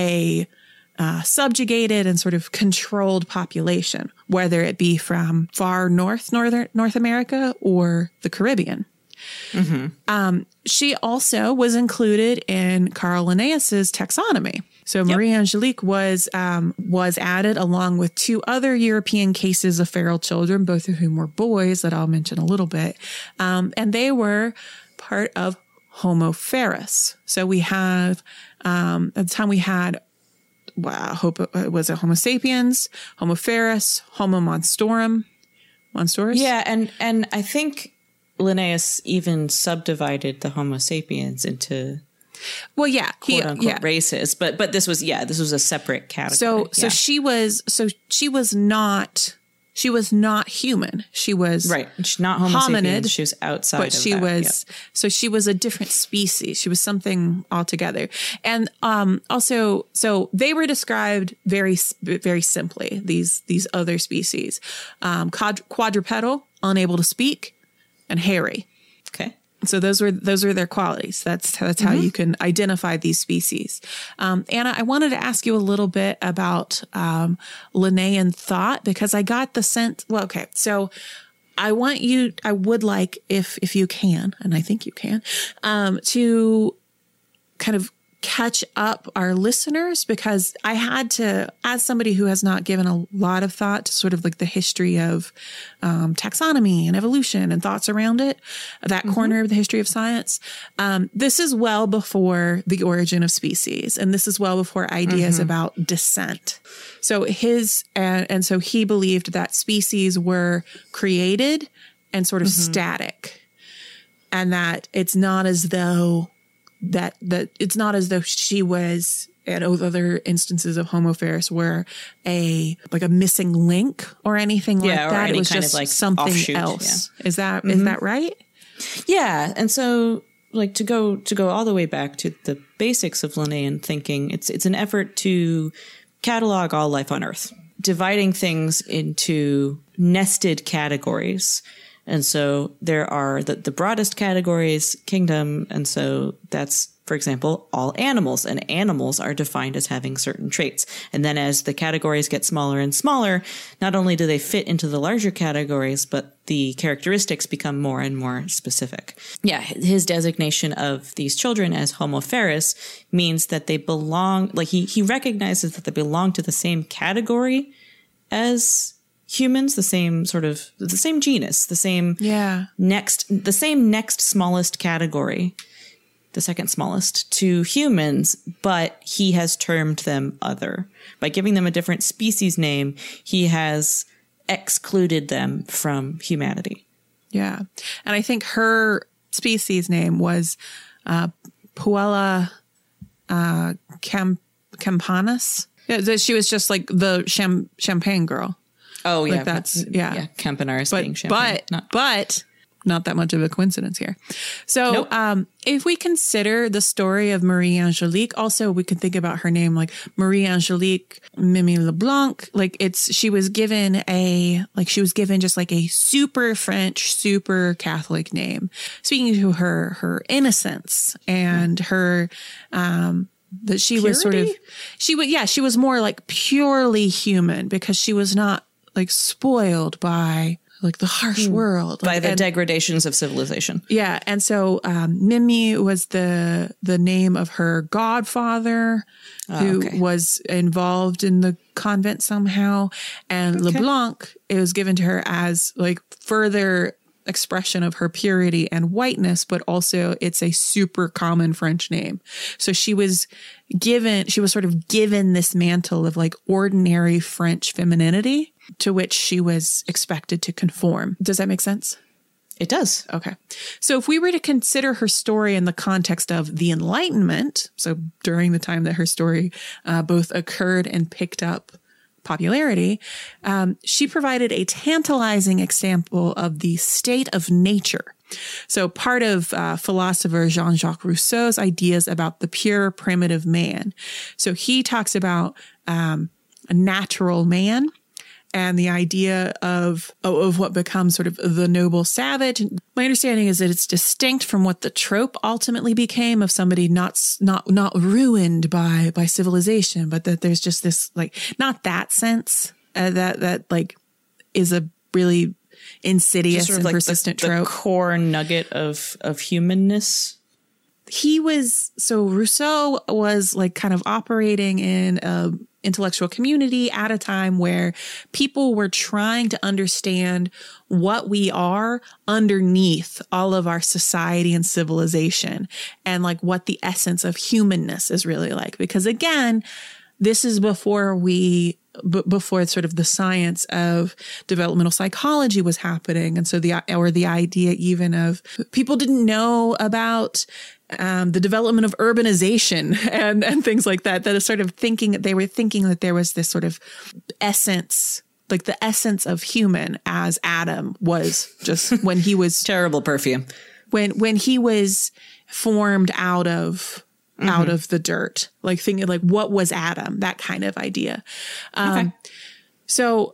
a uh, subjugated and sort of controlled population, whether it be from far north, northern North America or the Caribbean. Mm-hmm. Um, she also was included in Carl Linnaeus's taxonomy. So Marie yep. Angelique was um, was added along with two other European cases of feral children, both of whom were boys that I'll mention a little bit. Um, and they were part of Homo ferus. So we have, um, at the time we had, wow, hope it, was it Homo sapiens, Homo ferus, Homo monstorum, monstors? Yeah, and and I think Linnaeus even subdivided the Homo sapiens into well, yeah, quote he, unquote yeah. races, but but this was yeah, this was a separate category. So yeah. so she was so she was not she was not human. She was right. She's not Homo hominid, sapiens. She was outside. But of she that. was yeah. so she was a different species. She was something altogether. And um, also, so they were described very very simply. These these other species, um, quad- quadrupedal, unable to speak, and hairy. Okay. So those were those are their qualities. That's that's how mm-hmm. you can identify these species. Um, Anna, I wanted to ask you a little bit about um, Linnaean thought because I got the sense. Well, okay, so I want you. I would like if if you can, and I think you can, um, to kind of catch up our listeners because I had to, as somebody who has not given a lot of thought to sort of like the history of um, taxonomy and evolution and thoughts around it, that mm-hmm. corner of the history of science. Um, this is well before the origin of species. And this is well before ideas mm-hmm. about descent. So his, and, and so he believed that species were created and sort of mm-hmm. static and that it's not as though that that it's not as though she was and other instances of Homo ferus were a like a missing link or anything yeah, like that. It was just like something offshoot, else. Yeah. Is that mm-hmm. is that right? Yeah, and so like to go to go all the way back to the basics of Linnaean thinking, it's it's an effort to catalog all life on Earth, dividing things into nested categories. And so there are the, the broadest categories, kingdom. And so that's, for example, all animals. And animals are defined as having certain traits. And then as the categories get smaller and smaller, not only do they fit into the larger categories, but the characteristics become more and more specific. Yeah, his designation of these children as Homo ferus means that they belong, like he, he recognizes that they belong to the same category as humans, the same sort of, the same genus, the same yeah. next, the same next smallest category, the second smallest to humans, but he has termed them other. By giving them a different species name, he has excluded them from humanity. Yeah. And I think her species name was uh, Puella uh, Cam- Campanus. Yeah, she was just like the cham- champagne girl. Oh, yeah. Like that's, yeah. yeah. Campanaris but, being champagne. But, not- but not that much of a coincidence here. So nope. um, if we consider the story of Marie Angelique, also we could think about her name like Marie Angelique Mimi Leblanc. Like it's, she was given a, like she was given just like a super French, super Catholic name, speaking to her, her innocence and her, um, that she Purity? was sort of, she would, yeah, she was more like purely human because she was not like spoiled by like the harsh mm. world. By like, the and, degradations of civilization. Yeah. And so um, Mimi was the the name of her godfather oh, who okay. was involved in the convent somehow. And okay. LeBlanc, it was given to her as like further expression of her purity and whiteness, but also it's a super common French name. So she was given, she was sort of given this mantle of like ordinary French femininity to which she was expected to conform. Does that make sense? It does. Okay. So if we were to consider her story in the context of the Enlightenment, so during the time that her story uh, both occurred and picked up popularity, um, she provided a tantalizing example of the state of nature. So part of uh, philosopher Jean-Jacques Rousseau's ideas about the pure primitive man. So he talks about um, a natural man and the idea of, of what becomes sort of the noble savage. My understanding is that it's distinct from what the trope ultimately became of somebody not not not ruined by by civilization, but that there's just this like not that sense uh, that that like is a really insidious sort of and like persistent the, trope. The core nugget of of humanness. He was so Rousseau was like kind of operating in a intellectual community at a time where people were trying to understand what we are underneath all of our society and civilization and like what the essence of humanness is really like. Because again, this is before we, b- before sort of the science of developmental psychology was happening. And so the, or the idea even of people didn't know about Um, the development of urbanization and, and things like that, that is sort of thinking that they were thinking that there was this sort of essence, like the essence of human as Adam was just when he was terrible perfume, when, when he was formed out of, mm-hmm. out of the dirt, like thinking like, what was Adam? That kind of idea. Um, okay. So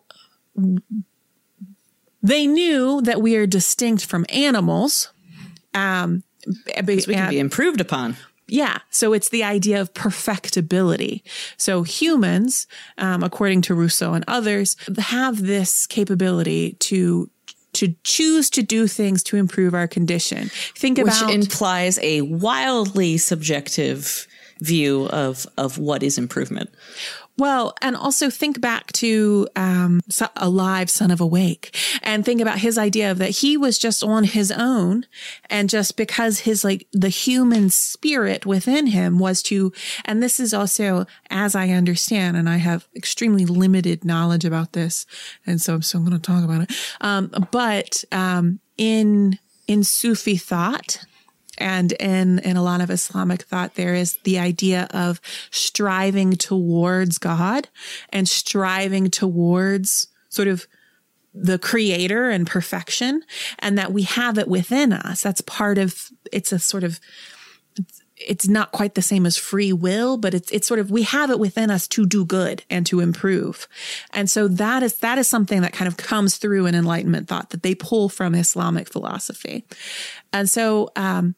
they knew that we are distinct from animals. Um, Because we can be improved upon. Yeah. So it's the idea of perfectibility. So humans, um, according to Rousseau and others, have this capability to to choose to do things to improve our condition. Think Which about... Which implies a wildly subjective view of, of what is improvement. Well, and also think back to um, Alive, Son of Awake, and think about his idea of that he was just on his own. And just because his like the human spirit within him was to, and this is also, as I understand, and I have extremely limited knowledge about this. And so I'm still going to talk about it. Um, but um, in in Sufi thought, and in, in a lot of Islamic thought, there is the idea of striving towards God and striving towards sort of the creator and perfection, and that we have it within us. That's part of, it's a sort of, it's not quite the same as free will, but it's, it's sort of, we have it within us to do good and to improve. And so that is, that is something that kind of comes through in Enlightenment thought that they pull from Islamic philosophy. And so, um,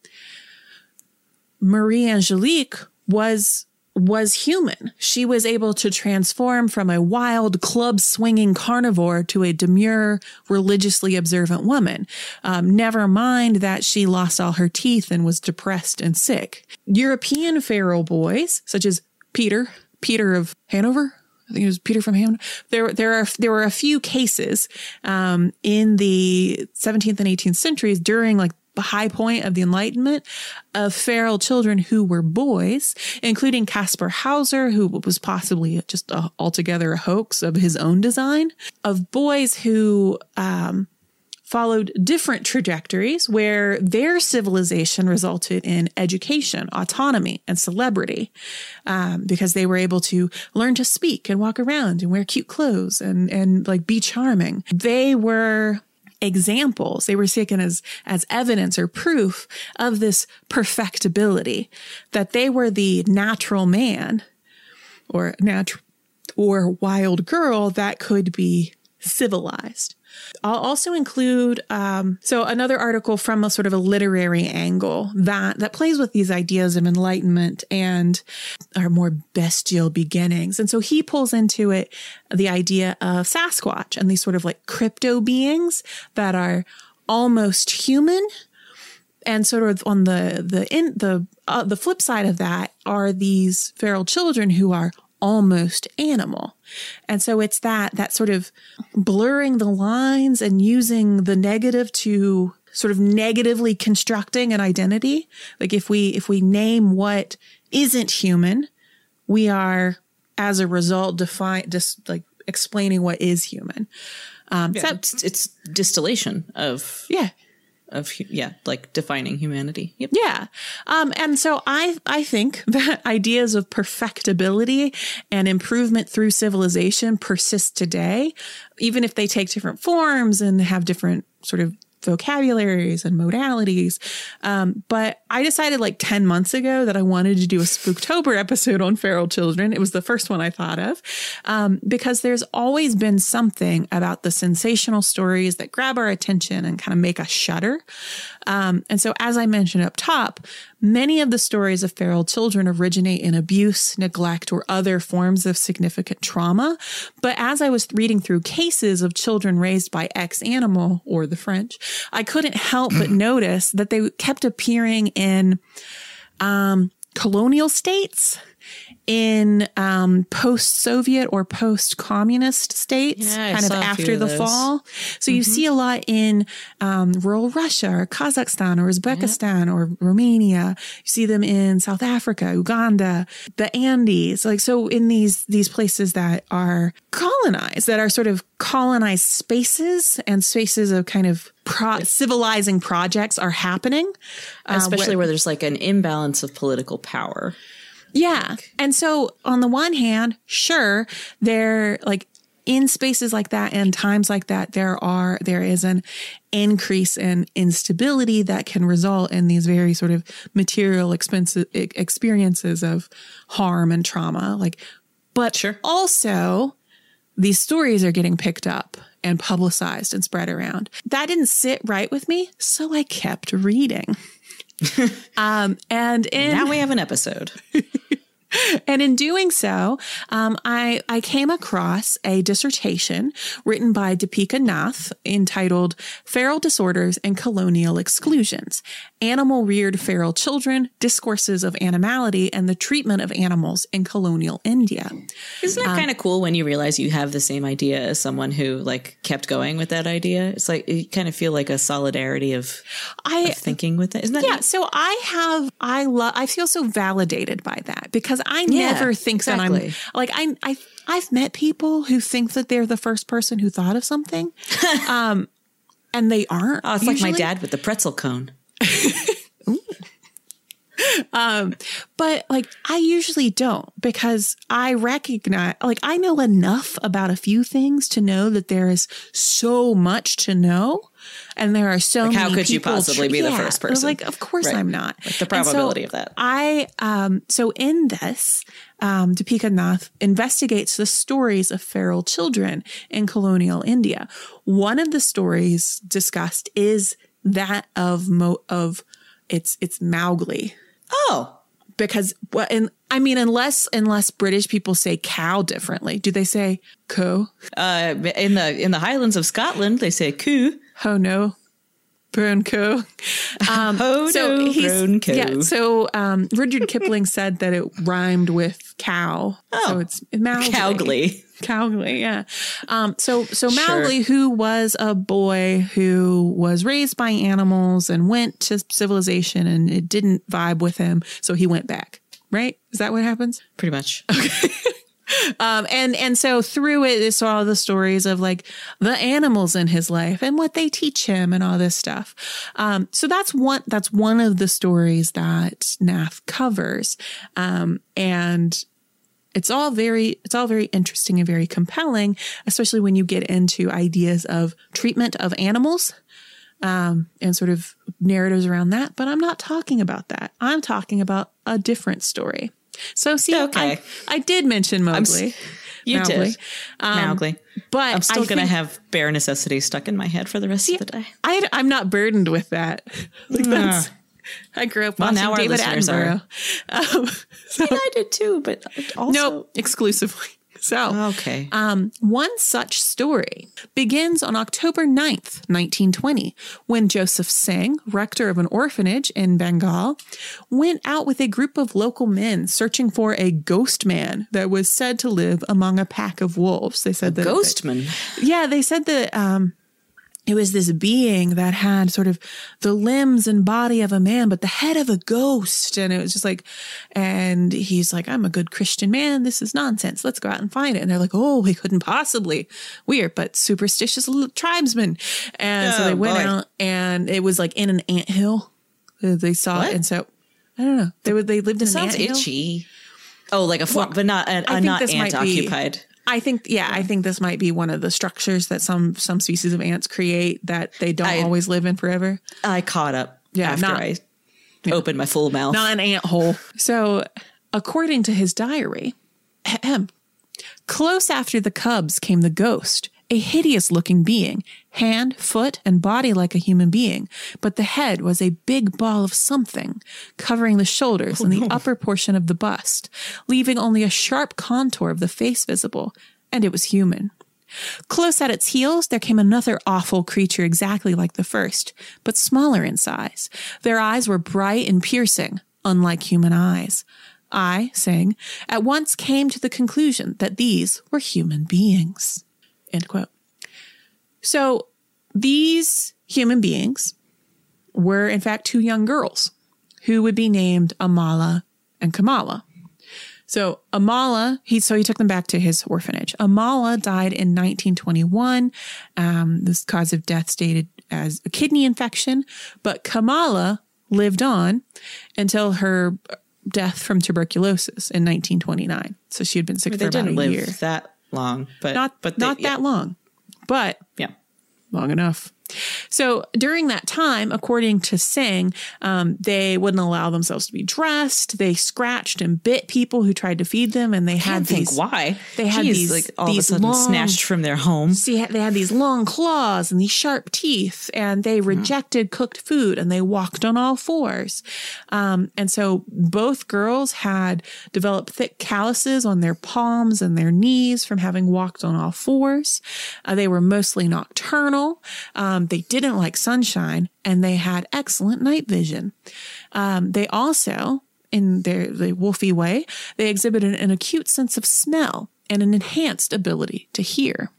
Marie Angelique was, was human. She was able to transform from a wild club swinging carnivore to a demure, religiously observant woman. Um, never mind that she lost all her teeth and was depressed and sick. European feral boys, such as Peter, Peter of Hanover, I think it was Peter from Hanover. There, there are, there were a few cases, um, in the seventeenth and eighteenth centuries during like the high point of the Enlightenment of feral children who were boys, including Caspar Hauser, who was possibly just a, altogether a hoax of his own design, of boys who um, followed different trajectories where their civilization resulted in education, autonomy, and celebrity, um, because they were able to learn to speak and walk around and wear cute clothes and, and like be charming. They were examples. They were taken as, as evidence or proof of this perfectibility, that they were the natural man or natural or wild girl that could be civilized. I'll also include, um, so another article from a sort of a literary angle that, that plays with these ideas of enlightenment and our more bestial beginnings. And so he pulls into it the idea of Sasquatch and these sort of like crypto beings that are almost human. And sort of on the, the, in the, uh, the flip side of that are these feral children who are almost animal. And so it's that, that sort of blurring the lines and using the negative to sort of negatively constructing an identity. Like if we, if we name what isn't human, we are, as a result, define, just like explaining what is human. Um, yeah, so, it's, it's distillation of, yeah. of, yeah, like defining humanity. Yep. Yeah. Um, and so I, I think that ideas of perfectibility and improvement through civilization persist today, even if they take different forms and have different sort of vocabularies and modalities. Um, but I decided like ten months ago that I wanted to do a Spooktober episode on feral children. It was the first one I thought of, um, because there's always been something about the sensational stories that grab our attention and kind of make us shudder. Um, and so, as I mentioned up top, many of the stories of feral children originate in abuse, neglect, or other forms of significant trauma. But as I was reading through cases of children raised by ex-animal, or the French, I couldn't help but notice that they kept appearing in um, colonial states, in um, post-Soviet or post-communist states, yeah, kind of after the fall. So mm-hmm. you see a lot in um, rural Russia or Kazakhstan or Uzbekistan yeah. or Romania. You see them in South Africa, Uganda, the Andes. Like, so in these, these places that are colonized, that are sort of colonized spaces and spaces of kind of pro- civilizing projects are happening. Especially uh, where, where there's like an imbalance of political power. Yeah. And so on the one hand, sure, they're like in spaces like that and times like that, there are, there is an increase in instability that can result in these very sort of material expensive experiences of harm and trauma. Like, but sure. also these stories are getting picked up and publicized and spread around. That didn't sit right with me. So I kept reading. um, and in, now we have an episode. And in doing so, um, I, I came across a dissertation written by Deepika Nath entitled Feral Disorders and Colonial Exclusions, Animal-Reared Feral Children, Discourses of Animality, and the Treatment of Animals in Colonial India. Isn't it um, kind of cool when you realize you have the same idea as someone who like kept going with that idea? It's like you kind of feel like a solidarity of, I, of thinking with it. Isn't that yeah. neat? So I have, I love, I feel so validated by that because I yeah, never think exactly. that I'm like, I, I, I've met people who think that they're the first person who thought of something. um, and they aren't. Oh, it's usually. Like my dad with the pretzel cone. um, but like, I usually don't because I recognize, like, I know enough about a few things to know that there is so much to know. And there are so like many how could you possibly tr- be yeah, the first person? Like, of course right. I'm not. Like the probability so of that. I, um, so in this, um, Deepika Nath investigates the stories of feral children in colonial India. One of the stories discussed is that of, Mo- of it's, it's Mowgli. Oh. Because, well, and I mean, unless unless British people say cow differently, do they say co? Uh, in the in the Highlands of Scotland, they say coo. Oh no, brown co. Um, oh so no, he's, brown co. Yeah. So um, Rudyard Kipling said that it rhymed with cow. Oh, so it's Mowgli. Cowgly. Cowgly, yeah. Um, so so Mowgli, sure. who was a boy who was raised by animals and went to civilization and it didn't vibe with him, so he went back. Right? Is that what happens? Pretty much. Okay. um, and and so through it is all the stories of like the animals in his life and what they teach him and all this stuff. Um, so that's one that's one of the stories that Nath covers, um, and. It's all very, it's all very interesting and very compelling, especially when you get into ideas of treatment of animals, um, and sort of narratives around that. But I'm not talking about that. I'm talking about a different story. So see, okay. I, I did mention Mowgli. You Mowgli. did. Um, Mowgli. But I'm still going to think, have bare necessities stuck in my head for the rest see, of the day. I, I'm not burdened with that. Like that's, I grew up well, watching now David our Attenborough. Um, so, I, mean, I did too, but also. Nope, exclusively. So, Okay. um, one such story begins on October ninth, nineteen twenty, when Joseph Singh, rector of an orphanage in Bengal, went out with a group of local men searching for a ghost man that was said to live among a pack of wolves. They said that Ghostman. Yeah, they said that um, it was this being that had sort of the limbs and body of a man, but the head of a ghost. And it was just like, and he's like, I'm a good Christian man. This is nonsense. Let's go out and find it. And they're like, oh, we couldn't possibly. Weird, but superstitious little tribesmen. And so Oh, they went boy. out, and it was like in an anthill. They saw What? it. And so, I don't know. They would, they lived in an Sounds anthill. itchy. Oh, like a farm, but not a, I a think not this might ant be- occupied. I think, yeah, I think this might be one of the structures that some some species of ants create that they don't I- always live in forever. I caught up Yeah, after not- I opened my full mouth. Not an ant hole. So, according to his diary, ahem, close after the cubs came the ghost, a hideous looking being, hand, foot, and body like a human being, but the head was a big ball of something, covering the shoulders and the upper portion of the bust, leaving only a sharp contour of the face visible, and it was human. Close at its heels, there came another awful creature exactly like the first, but smaller in size. Their eyes were bright and piercing, unlike human eyes. I, Singh, at once came to the conclusion that these were human beings. End quote. So these human beings were, in fact, two young girls who would be named Amala and Kamala. So Amala, he so he took them back to his orphanage. Amala died in nineteen twenty-one. Um, this cause of death stated as a kidney infection, but Kamala lived on until her death from tuberculosis in nineteen twenty-nine. So she had been sick They for about didn't a live year. that long, but Not but they, not yeah, that long, but Yeah. long enough. So during that time, according to Singh, um, they wouldn't allow themselves to be dressed. They scratched and bit people who tried to feed them, and they had Can't think these. why They had Jeez, these like all these of a sudden long, snatched from their home. See, they had these long claws and these sharp teeth, and they rejected cooked food, and they walked on all fours. Um, and so both girls had developed thick calluses on their palms and their knees from having walked on all fours. Uh, they were mostly nocturnal. Um, they didn't like sunshine, and they had excellent night vision. Um, they also, in their the wolfy way, they exhibited an acute sense of smell and an enhanced ability to hear.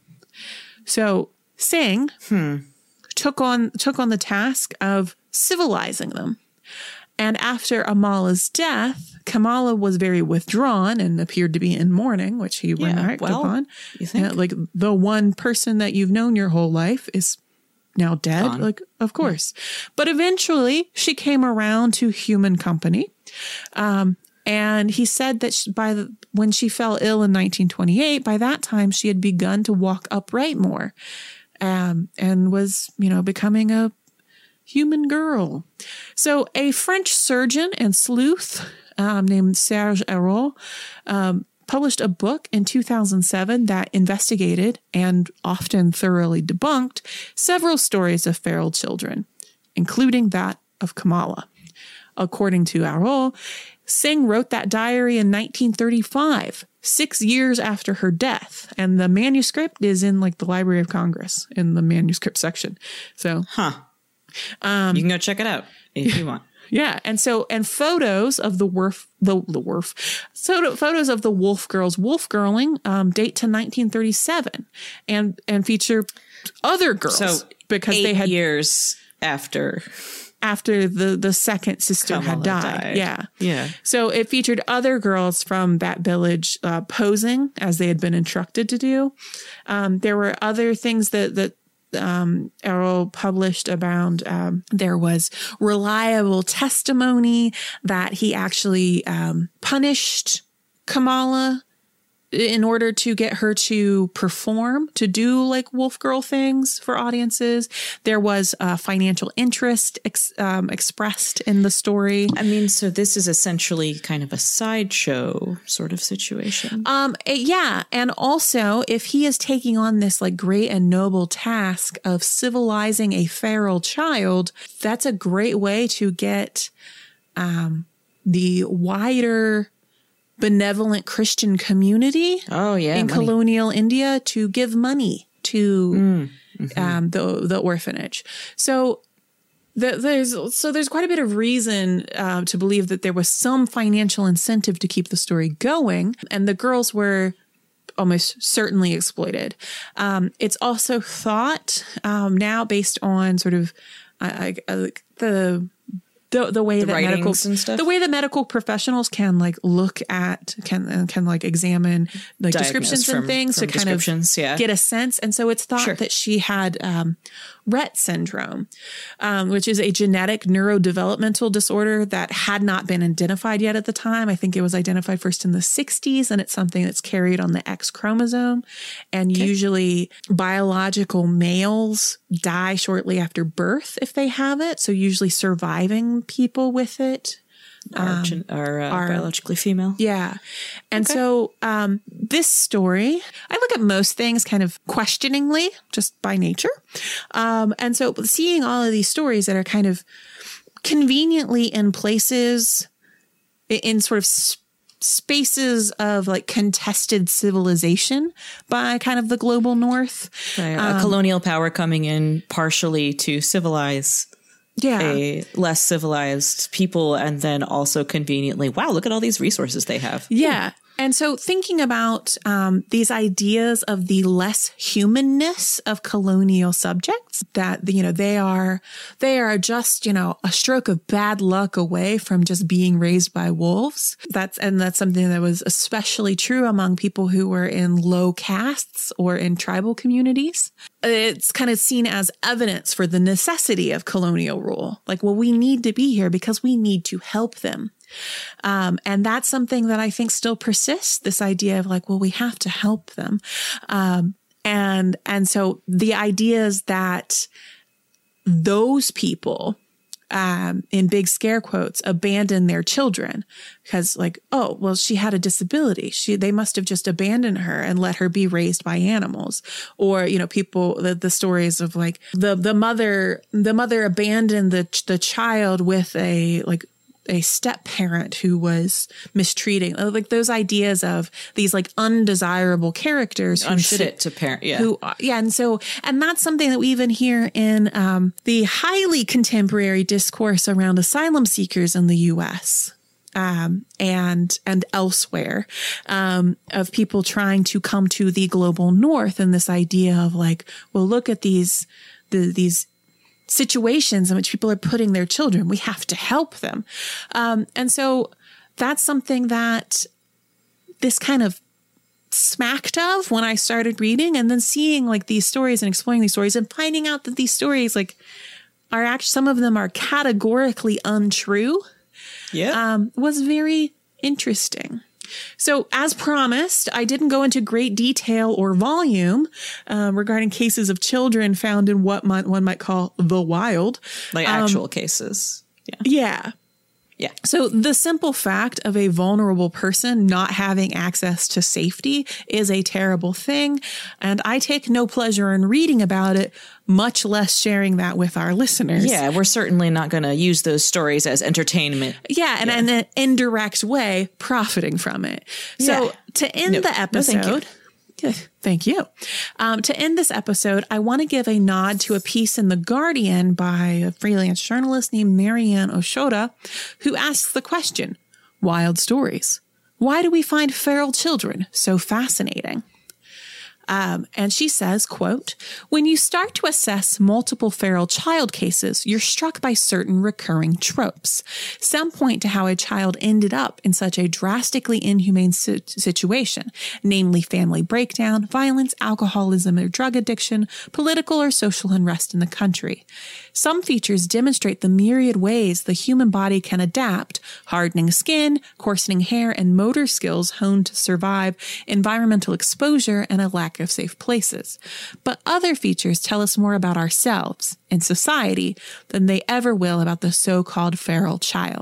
So Singh Hmm. took on took on the task of civilizing them. And after Amala's death, Kamala was very withdrawn and appeared to be in mourning, which he Yeah, remarked well, upon. you think? Yeah, like the one person that you've known your whole life is now dead. Gone. Like, of course. But eventually she came around to human company. Um, and he said that she, by the, when she fell ill in nineteen twenty-eight, by that time she had begun to walk upright more, um, and was, you know, becoming a human girl. So a French surgeon and sleuth um, named Serge Ayrault um, published a book in two thousand seven that investigated and often thoroughly debunked several stories of feral children, including that of Kamala. According to Ayrault, Singh wrote that diary in nineteen thirty-five, six years after her death. And the manuscript is in like the Library of Congress in the manuscript section. So, Huh. Um, you can go check it out if you want. yeah. And so, and photos of the wolf, the, the wolf, so photos of the wolf girls, wolf girling, um, date to nineteen thirty-seven and, and feature other girls So because eight they had years after after the, the second sister Kamala had died. died. Yeah. Yeah. So it featured other girls from that village uh, posing as they had been instructed to do. Um, there were other things that, that um, Ayrault published about. Um, there was reliable testimony that he actually um, punished Kamala in order to get her to perform, to do like wolf girl things for audiences. There was uh, financial interest ex- um, expressed in the story. I mean, so this is essentially kind of a sideshow sort of situation. Um, eh, yeah. And also, if he is taking on this like great and noble task of civilizing a feral child, that's a great way to get um, the wider benevolent Christian community Oh, yeah. in money. colonial India to give money to Mm, mhm. um, the the orphanage. So the, there's so there's quite a bit of reason uh, to believe that there was some financial incentive to keep the story going, and the girls were almost certainly exploited. Um, it's also thought um, now, based on sort of I, I, I, the the the way The that medical writings and stuff? the way that medical professionals can like look at can can like examine like Diagnose descriptions and from- things to from kind of descriptions, yeah. get a sense. And so it's thought Sure. that she had um, Rett syndrome, um, which is a genetic neurodevelopmental disorder that had not been identified yet at the time. I think it was identified first in the sixties, and it's something that's carried on the X chromosome. And usually biological males die shortly after birth if they have it. So usually surviving people with it Are, gen- are, uh, are- biologically female. yeah. And so um, this story, I look at most things kind of questioningly, just by nature. Um, and so seeing all of these stories that are kind of conveniently in places, i- in sort of s- spaces of like contested civilization by kind of the global north. By a colonial power coming in partially to civilize Yeah. a less civilized people, and then also conveniently, wow, look at all these resources they have. Yeah. And so thinking about um, these ideas of the less humanness of colonial subjects, that, you know, they are, they are just, you know, a stroke of bad luck away from just being raised by wolves. That's, and that's something that was especially true among people who were in low castes or in tribal communities. It's kind of seen as evidence for the necessity of colonial rule. Like, well, we need to be here because we need to help them. Um, and that's something that I think still persists, this idea of like, well, we have to help them. Um, and, and so the ideas that those people, um, in big scare quotes, abandon their children because like, oh, well, she had a disability. She, they must have just abandoned her and let her be raised by animals. Or, you know, people, the, the stories of like the, the mother, the mother abandoned the, the child with a, like, a step parent who was mistreating, like those ideas of these like undesirable characters who Unfit sit- to parent. Yeah. who, yeah. And so, and that's something that we even hear in um, the highly contemporary discourse around asylum seekers in the U S um, and, and elsewhere, um, of people trying to come to the global north, and this idea of like, well, look at these, the, these, situations in which people are putting their children. We have to help them. Um, and so that's something that this kind of smacked of when I started reading, and then seeing like these stories and exploring these stories and finding out that these stories like are actually, some of them are categorically untrue, yeah. um, was very interesting. So as promised, I didn't go into great detail or volume um, regarding cases of children found in what might, one might call the wild. like actual cases. Yeah. Yeah. Yeah. So the simple fact of a vulnerable person not having access to safety is a terrible thing. And I take no pleasure in reading about it, much less sharing that with our listeners. Yeah. We're certainly not going to use those stories as entertainment. Yeah, and in an indirect way, profiting from it. So Yeah. to end No, the no, thank episode, yeah, thank you. Um, to end this episode, I want to give a nod to a piece in The Guardian by a freelance journalist named Marianne Oshoda, who asks the question, wild stories. Why do we find feral children so fascinating? Um, and she says, quote, when you start to assess multiple feral child cases, you're struck by certain recurring tropes. Some point to how a child ended up in such a drastically inhumane si- situation, namely family breakdown, violence, alcoholism or drug addiction, political or social unrest in the country. Some features demonstrate the myriad ways the human body can adapt, hardening skin, coarsening hair, and motor skills honed to survive environmental exposure and a lack of safe places. But other features tell us more about ourselves and society than they ever will about the so-called feral child.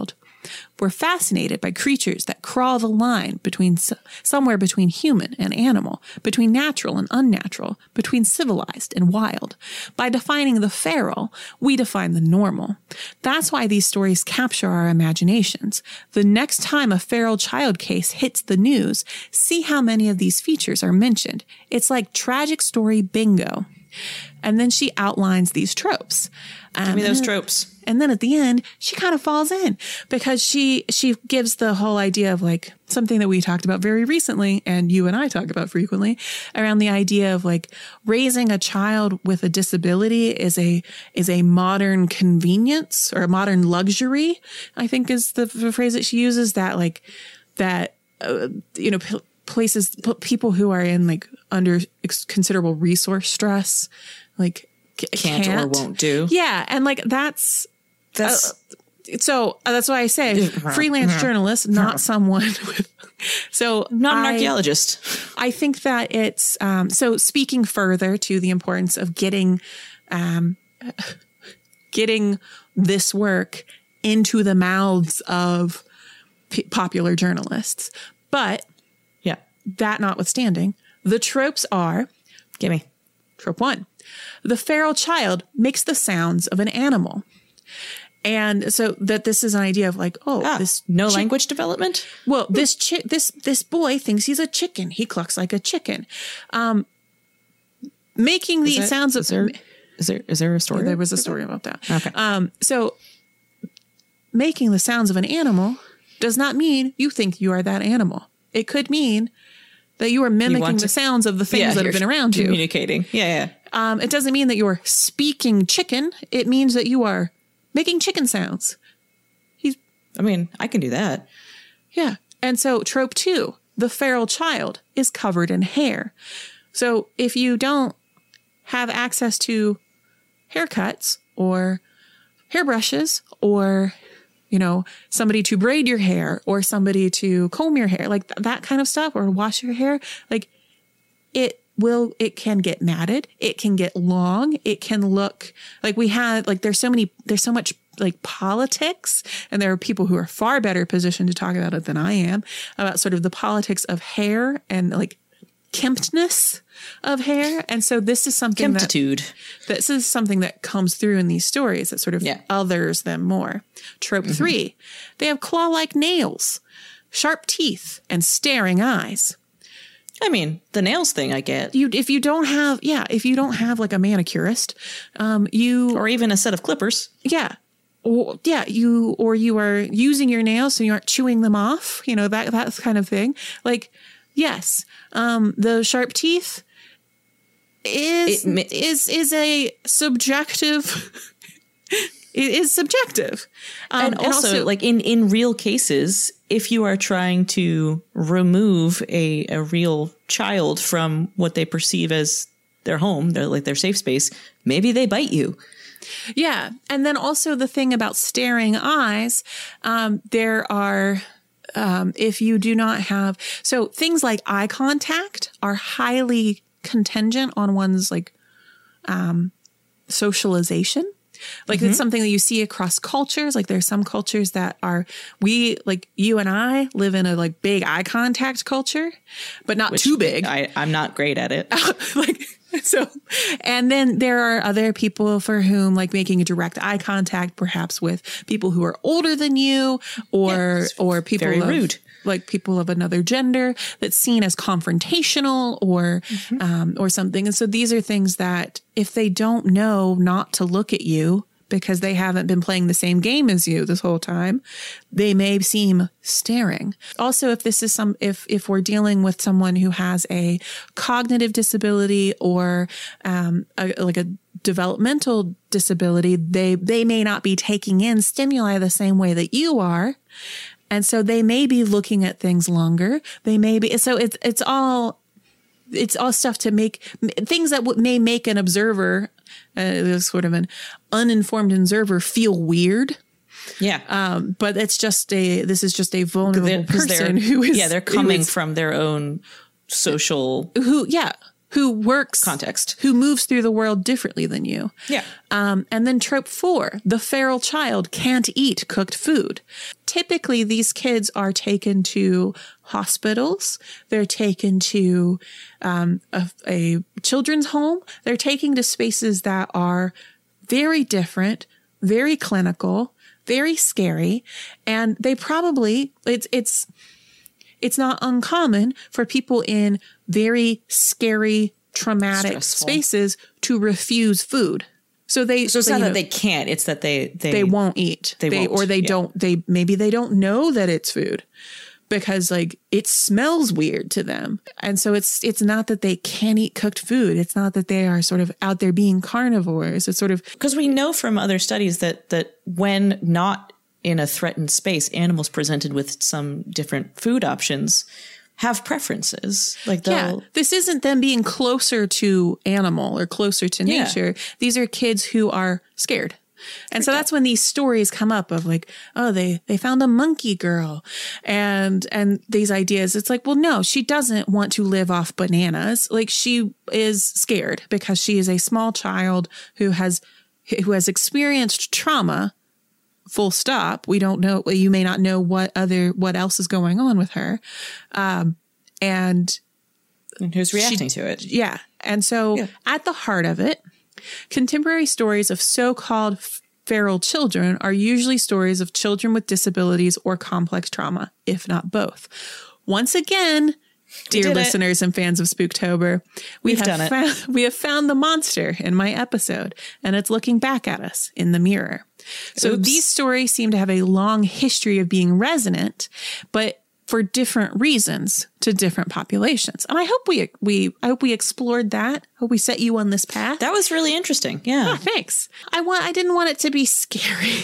We're fascinated by creatures that crawl the line between somewhere between human and animal, between natural and unnatural, between civilized and wild. By defining the feral, we define the normal. That's why these stories capture our imaginations. The next time a feral child case hits the news, see how many of these features are mentioned. It's like tragic story bingo. And then she outlines these tropes. Um, Give me those tropes. And then at the end, she kind of falls in because she she gives the whole idea of like something that we talked about very recently, and you and I talk about frequently, around the idea of like raising a child with a disability is a is a modern convenience or a modern luxury, I think is the, the phrase that she uses, that like that, uh, you know, p- places, p- people who are in like under ex- considerable resource stress, like c- Can't, can't or won't do. Yeah. And like that's, That's uh, so uh, that's why I say freelance journalist, not someone with, so not an I, archaeologist. I think that it's, um, so speaking further to the importance of getting, um, getting this work into the mouths of p- popular journalists. But Yeah. that notwithstanding, the tropes are, Give me. trope one, the feral child makes the sounds of an animal. And so that this is an idea of like, oh, Ah, this no chick- language development? Well, this chi- this this boy thinks he's a chicken. He clucks like a chicken. Um, making these that- sounds of Is there, is there, is there a story? there was a story about that. Okay. Um, so making the sounds of an animal does not mean you think you are that animal. It could mean that you are mimicking want the to- sounds of the things Yeah, that have you're been around you. Communicating. Yeah, yeah. Um, it doesn't mean that you're speaking chicken. It means that you are making chicken sounds. I mean, I can do that. Yeah. And so trope two, the feral child is covered in hair. So if you don't have access to haircuts or hairbrushes or, you know, somebody to braid your hair or somebody to comb your hair, like th- that kind of stuff, or wash your hair, like it will, it can get matted. It can get long. It can look like we had, like there's so many, there's so much like politics, and there are people who are far better positioned to talk about it than I am, about sort of the politics of hair and like kemptness of hair. And so this is something that, Kemptitude. this is something that comes through in these stories that sort of Yeah. others them more. Trope mm-hmm. three, they have claw-like nails, sharp teeth, and staring eyes. I mean, the nails thing I get. You, if you don't have, yeah, if you don't have like a manicurist, um, you, Or even a set of clippers. yeah. Or, yeah, you, or you are using your nails so you aren't chewing them off, you know, that, that kind of thing. Like, yes, um, the sharp teeth is, It ma- is, is a subjective, it is subjective. Um, and, also, like in, in real cases, if you are trying to remove a, a real child from what they perceive as their home, their, like their safe space, maybe they bite you. Yeah. And then also the thing about staring eyes, um, there are, um, if you do not have, so things like eye contact are highly contingent on one's like, um, socialization. Like mm-hmm. it's something that you see across cultures. Like there's some cultures that are, we, like you and I live in a like big eye contact culture, but not Which too big. I, I'm not great at it. like, so, and then there are other people for whom like making a direct eye contact, perhaps with people who are older than you or, yeah, or people very of, rude. like people of another gender, that's seen as confrontational or, mm-hmm. um, or something. And so these are things that if they don't know not to look at you because they haven't been playing the same game as you this whole time, they may seem staring. Also, if this is some, if, if we're dealing with someone who has a cognitive disability or, um, a, like a developmental disability, they, they may not be taking in stimuli the same way that you are. And so they may be looking at things longer. They may be, so it's, it's all, it's all stuff to make things that w- may make an observer, uh, sort of an uninformed observer, feel weird. Yeah. Um, but it's just a, this is just a vulnerable They're- 'cause person they're- who is, yeah, they're coming who is, from their own social who, yeah, who works context, who moves through the world differently than you. Yeah. Um, and then trope four, the feral child can't eat cooked food. Typically, these kids are taken to hospitals. They're taken to um, a, a children's home. They're taken to spaces that are very different, very clinical, very scary. And they probably, it's, it's, it's not uncommon for people in very scary, traumatic Stressful. spaces to refuse food. So they, So it's so, not you that know, they can't, it's that they, they, they won't eat. They won't, or they yeah. don't, they, maybe they don't know that it's food because like it smells weird to them. And so it's, it's not that they can't eat cooked food. It's not that they are sort of out there being carnivores. It's sort of, because we know from other studies that, that when not in a threatened space, animals presented with some different food options have preferences. Like they'll, yeah, this isn't them being closer to animal or closer to Yeah. nature. These are kids who are scared. And so that's when these stories come up of like, oh, they, they found a monkey girl and, and these ideas. It's like, well, no, she doesn't want to live off bananas. Like she is scared because she is a small child who has, who has experienced trauma. Full stop. We don't know. You may not know what other, what else is going on with her. Um, and and who's reacting to it. yeah. And so Yeah. at the heart of it, contemporary stories of so-called feral children are usually stories of children with disabilities or complex trauma, if not both. Once again, dear did it. listeners and fans of Spooktober, we We've have done it. found, we have found the monster in my episode, and it's looking back at us in the mirror. So Oops. these stories seem to have a long history of being resonant, but for different reasons to different populations. And I hope we we I hope we explored that. Hope we set you on this path. That was really interesting. Yeah. Oh, thanks. I want I didn't want it to be scary.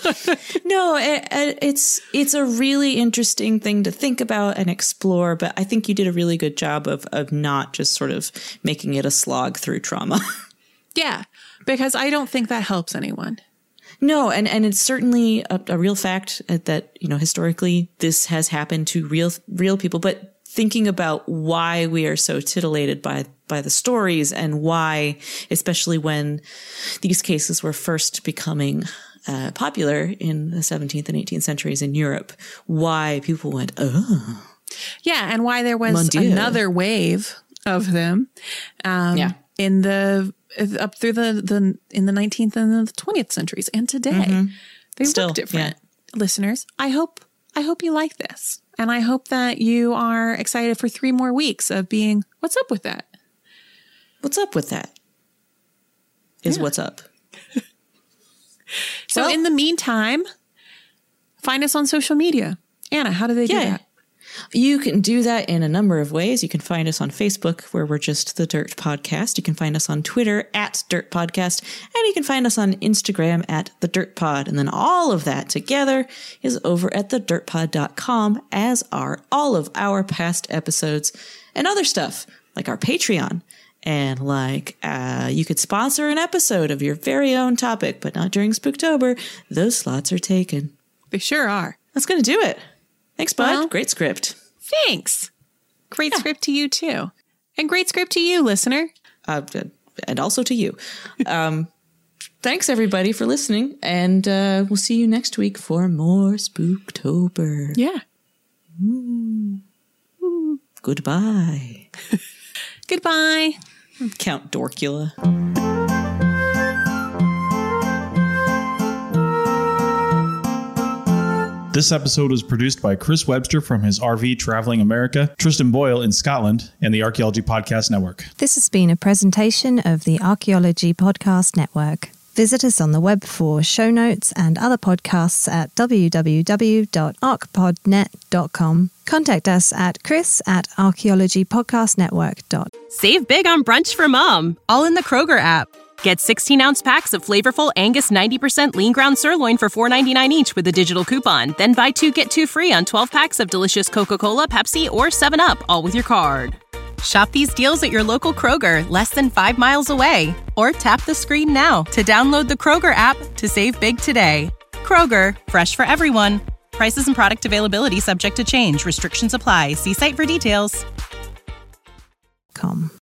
No, it, it- it's it's a really interesting thing to think about and explore, but I think you did a really good job of of not just sort of making it a slog through trauma. Yeah, because I don't think that helps anyone. No, and, and it's certainly a, a real fact that, you know, historically this has happened to real real people, but thinking about why we are so titillated by by the stories and why, especially when these cases were first becoming uh, popular in the seventeenth and eighteenth centuries in Europe, why people went, oh. Yeah, and why there was Mon Dieu. another wave of them. Um, Yeah. in the up through the, the in the nineteenth and the twentieth centuries, and today Mm-hmm. they Still, look different. Listeners, I hope I hope you like this, and I hope that you are excited for three more weeks of being. What's up with that? What's up with that? Is what's up. So Well- in the meantime, find us on social media. Anna, how do they do Yeah. that? You can do that in a number of ways. You can find us on Facebook, where we're just The Dirt Podcast. You can find us on Twitter at Dirt Podcast, and you can find us on Instagram at The Dirt Pod. And then all of that together is over at the dirt pod dot com, as are all of our past episodes and other stuff, like our Patreon. And like, uh, you could sponsor an episode of your very own topic, but not during Spooktober. Those slots are taken. They sure are. That's going to do it. Thanks, bud. Well- Great script. Thanks. Great script to you too, and great script to you, listener. Uh, and also to you. Um, thanks, everybody, for listening. And uh, we'll see you next week for more Spooktober. Yeah. Goodbye. Goodbye. Count Dorkula. This episode was produced by Chris Webster from his R V Traveling America, Tristan Boyle in Scotland, and the Archaeology Podcast Network. This has been a presentation of the Archaeology Podcast Network. Visit us on the web for show notes and other podcasts at w w w dot arc pod net dot com. Contact us at chris at archaeology podcast network dot com. Save big on brunch for mom, all in the Kroger app. Get sixteen-ounce packs of flavorful Angus ninety percent lean ground sirloin for four ninety-nine each with a digital coupon. Then buy two, get two free on twelve packs of delicious Coca-Cola, Pepsi, or seven up, all with your card. Shop these deals at your local Kroger, less than five miles away. Or tap the screen now to download the Kroger app to save big today. Kroger, fresh for everyone. Prices and product availability subject to change. Restrictions apply. See site for details.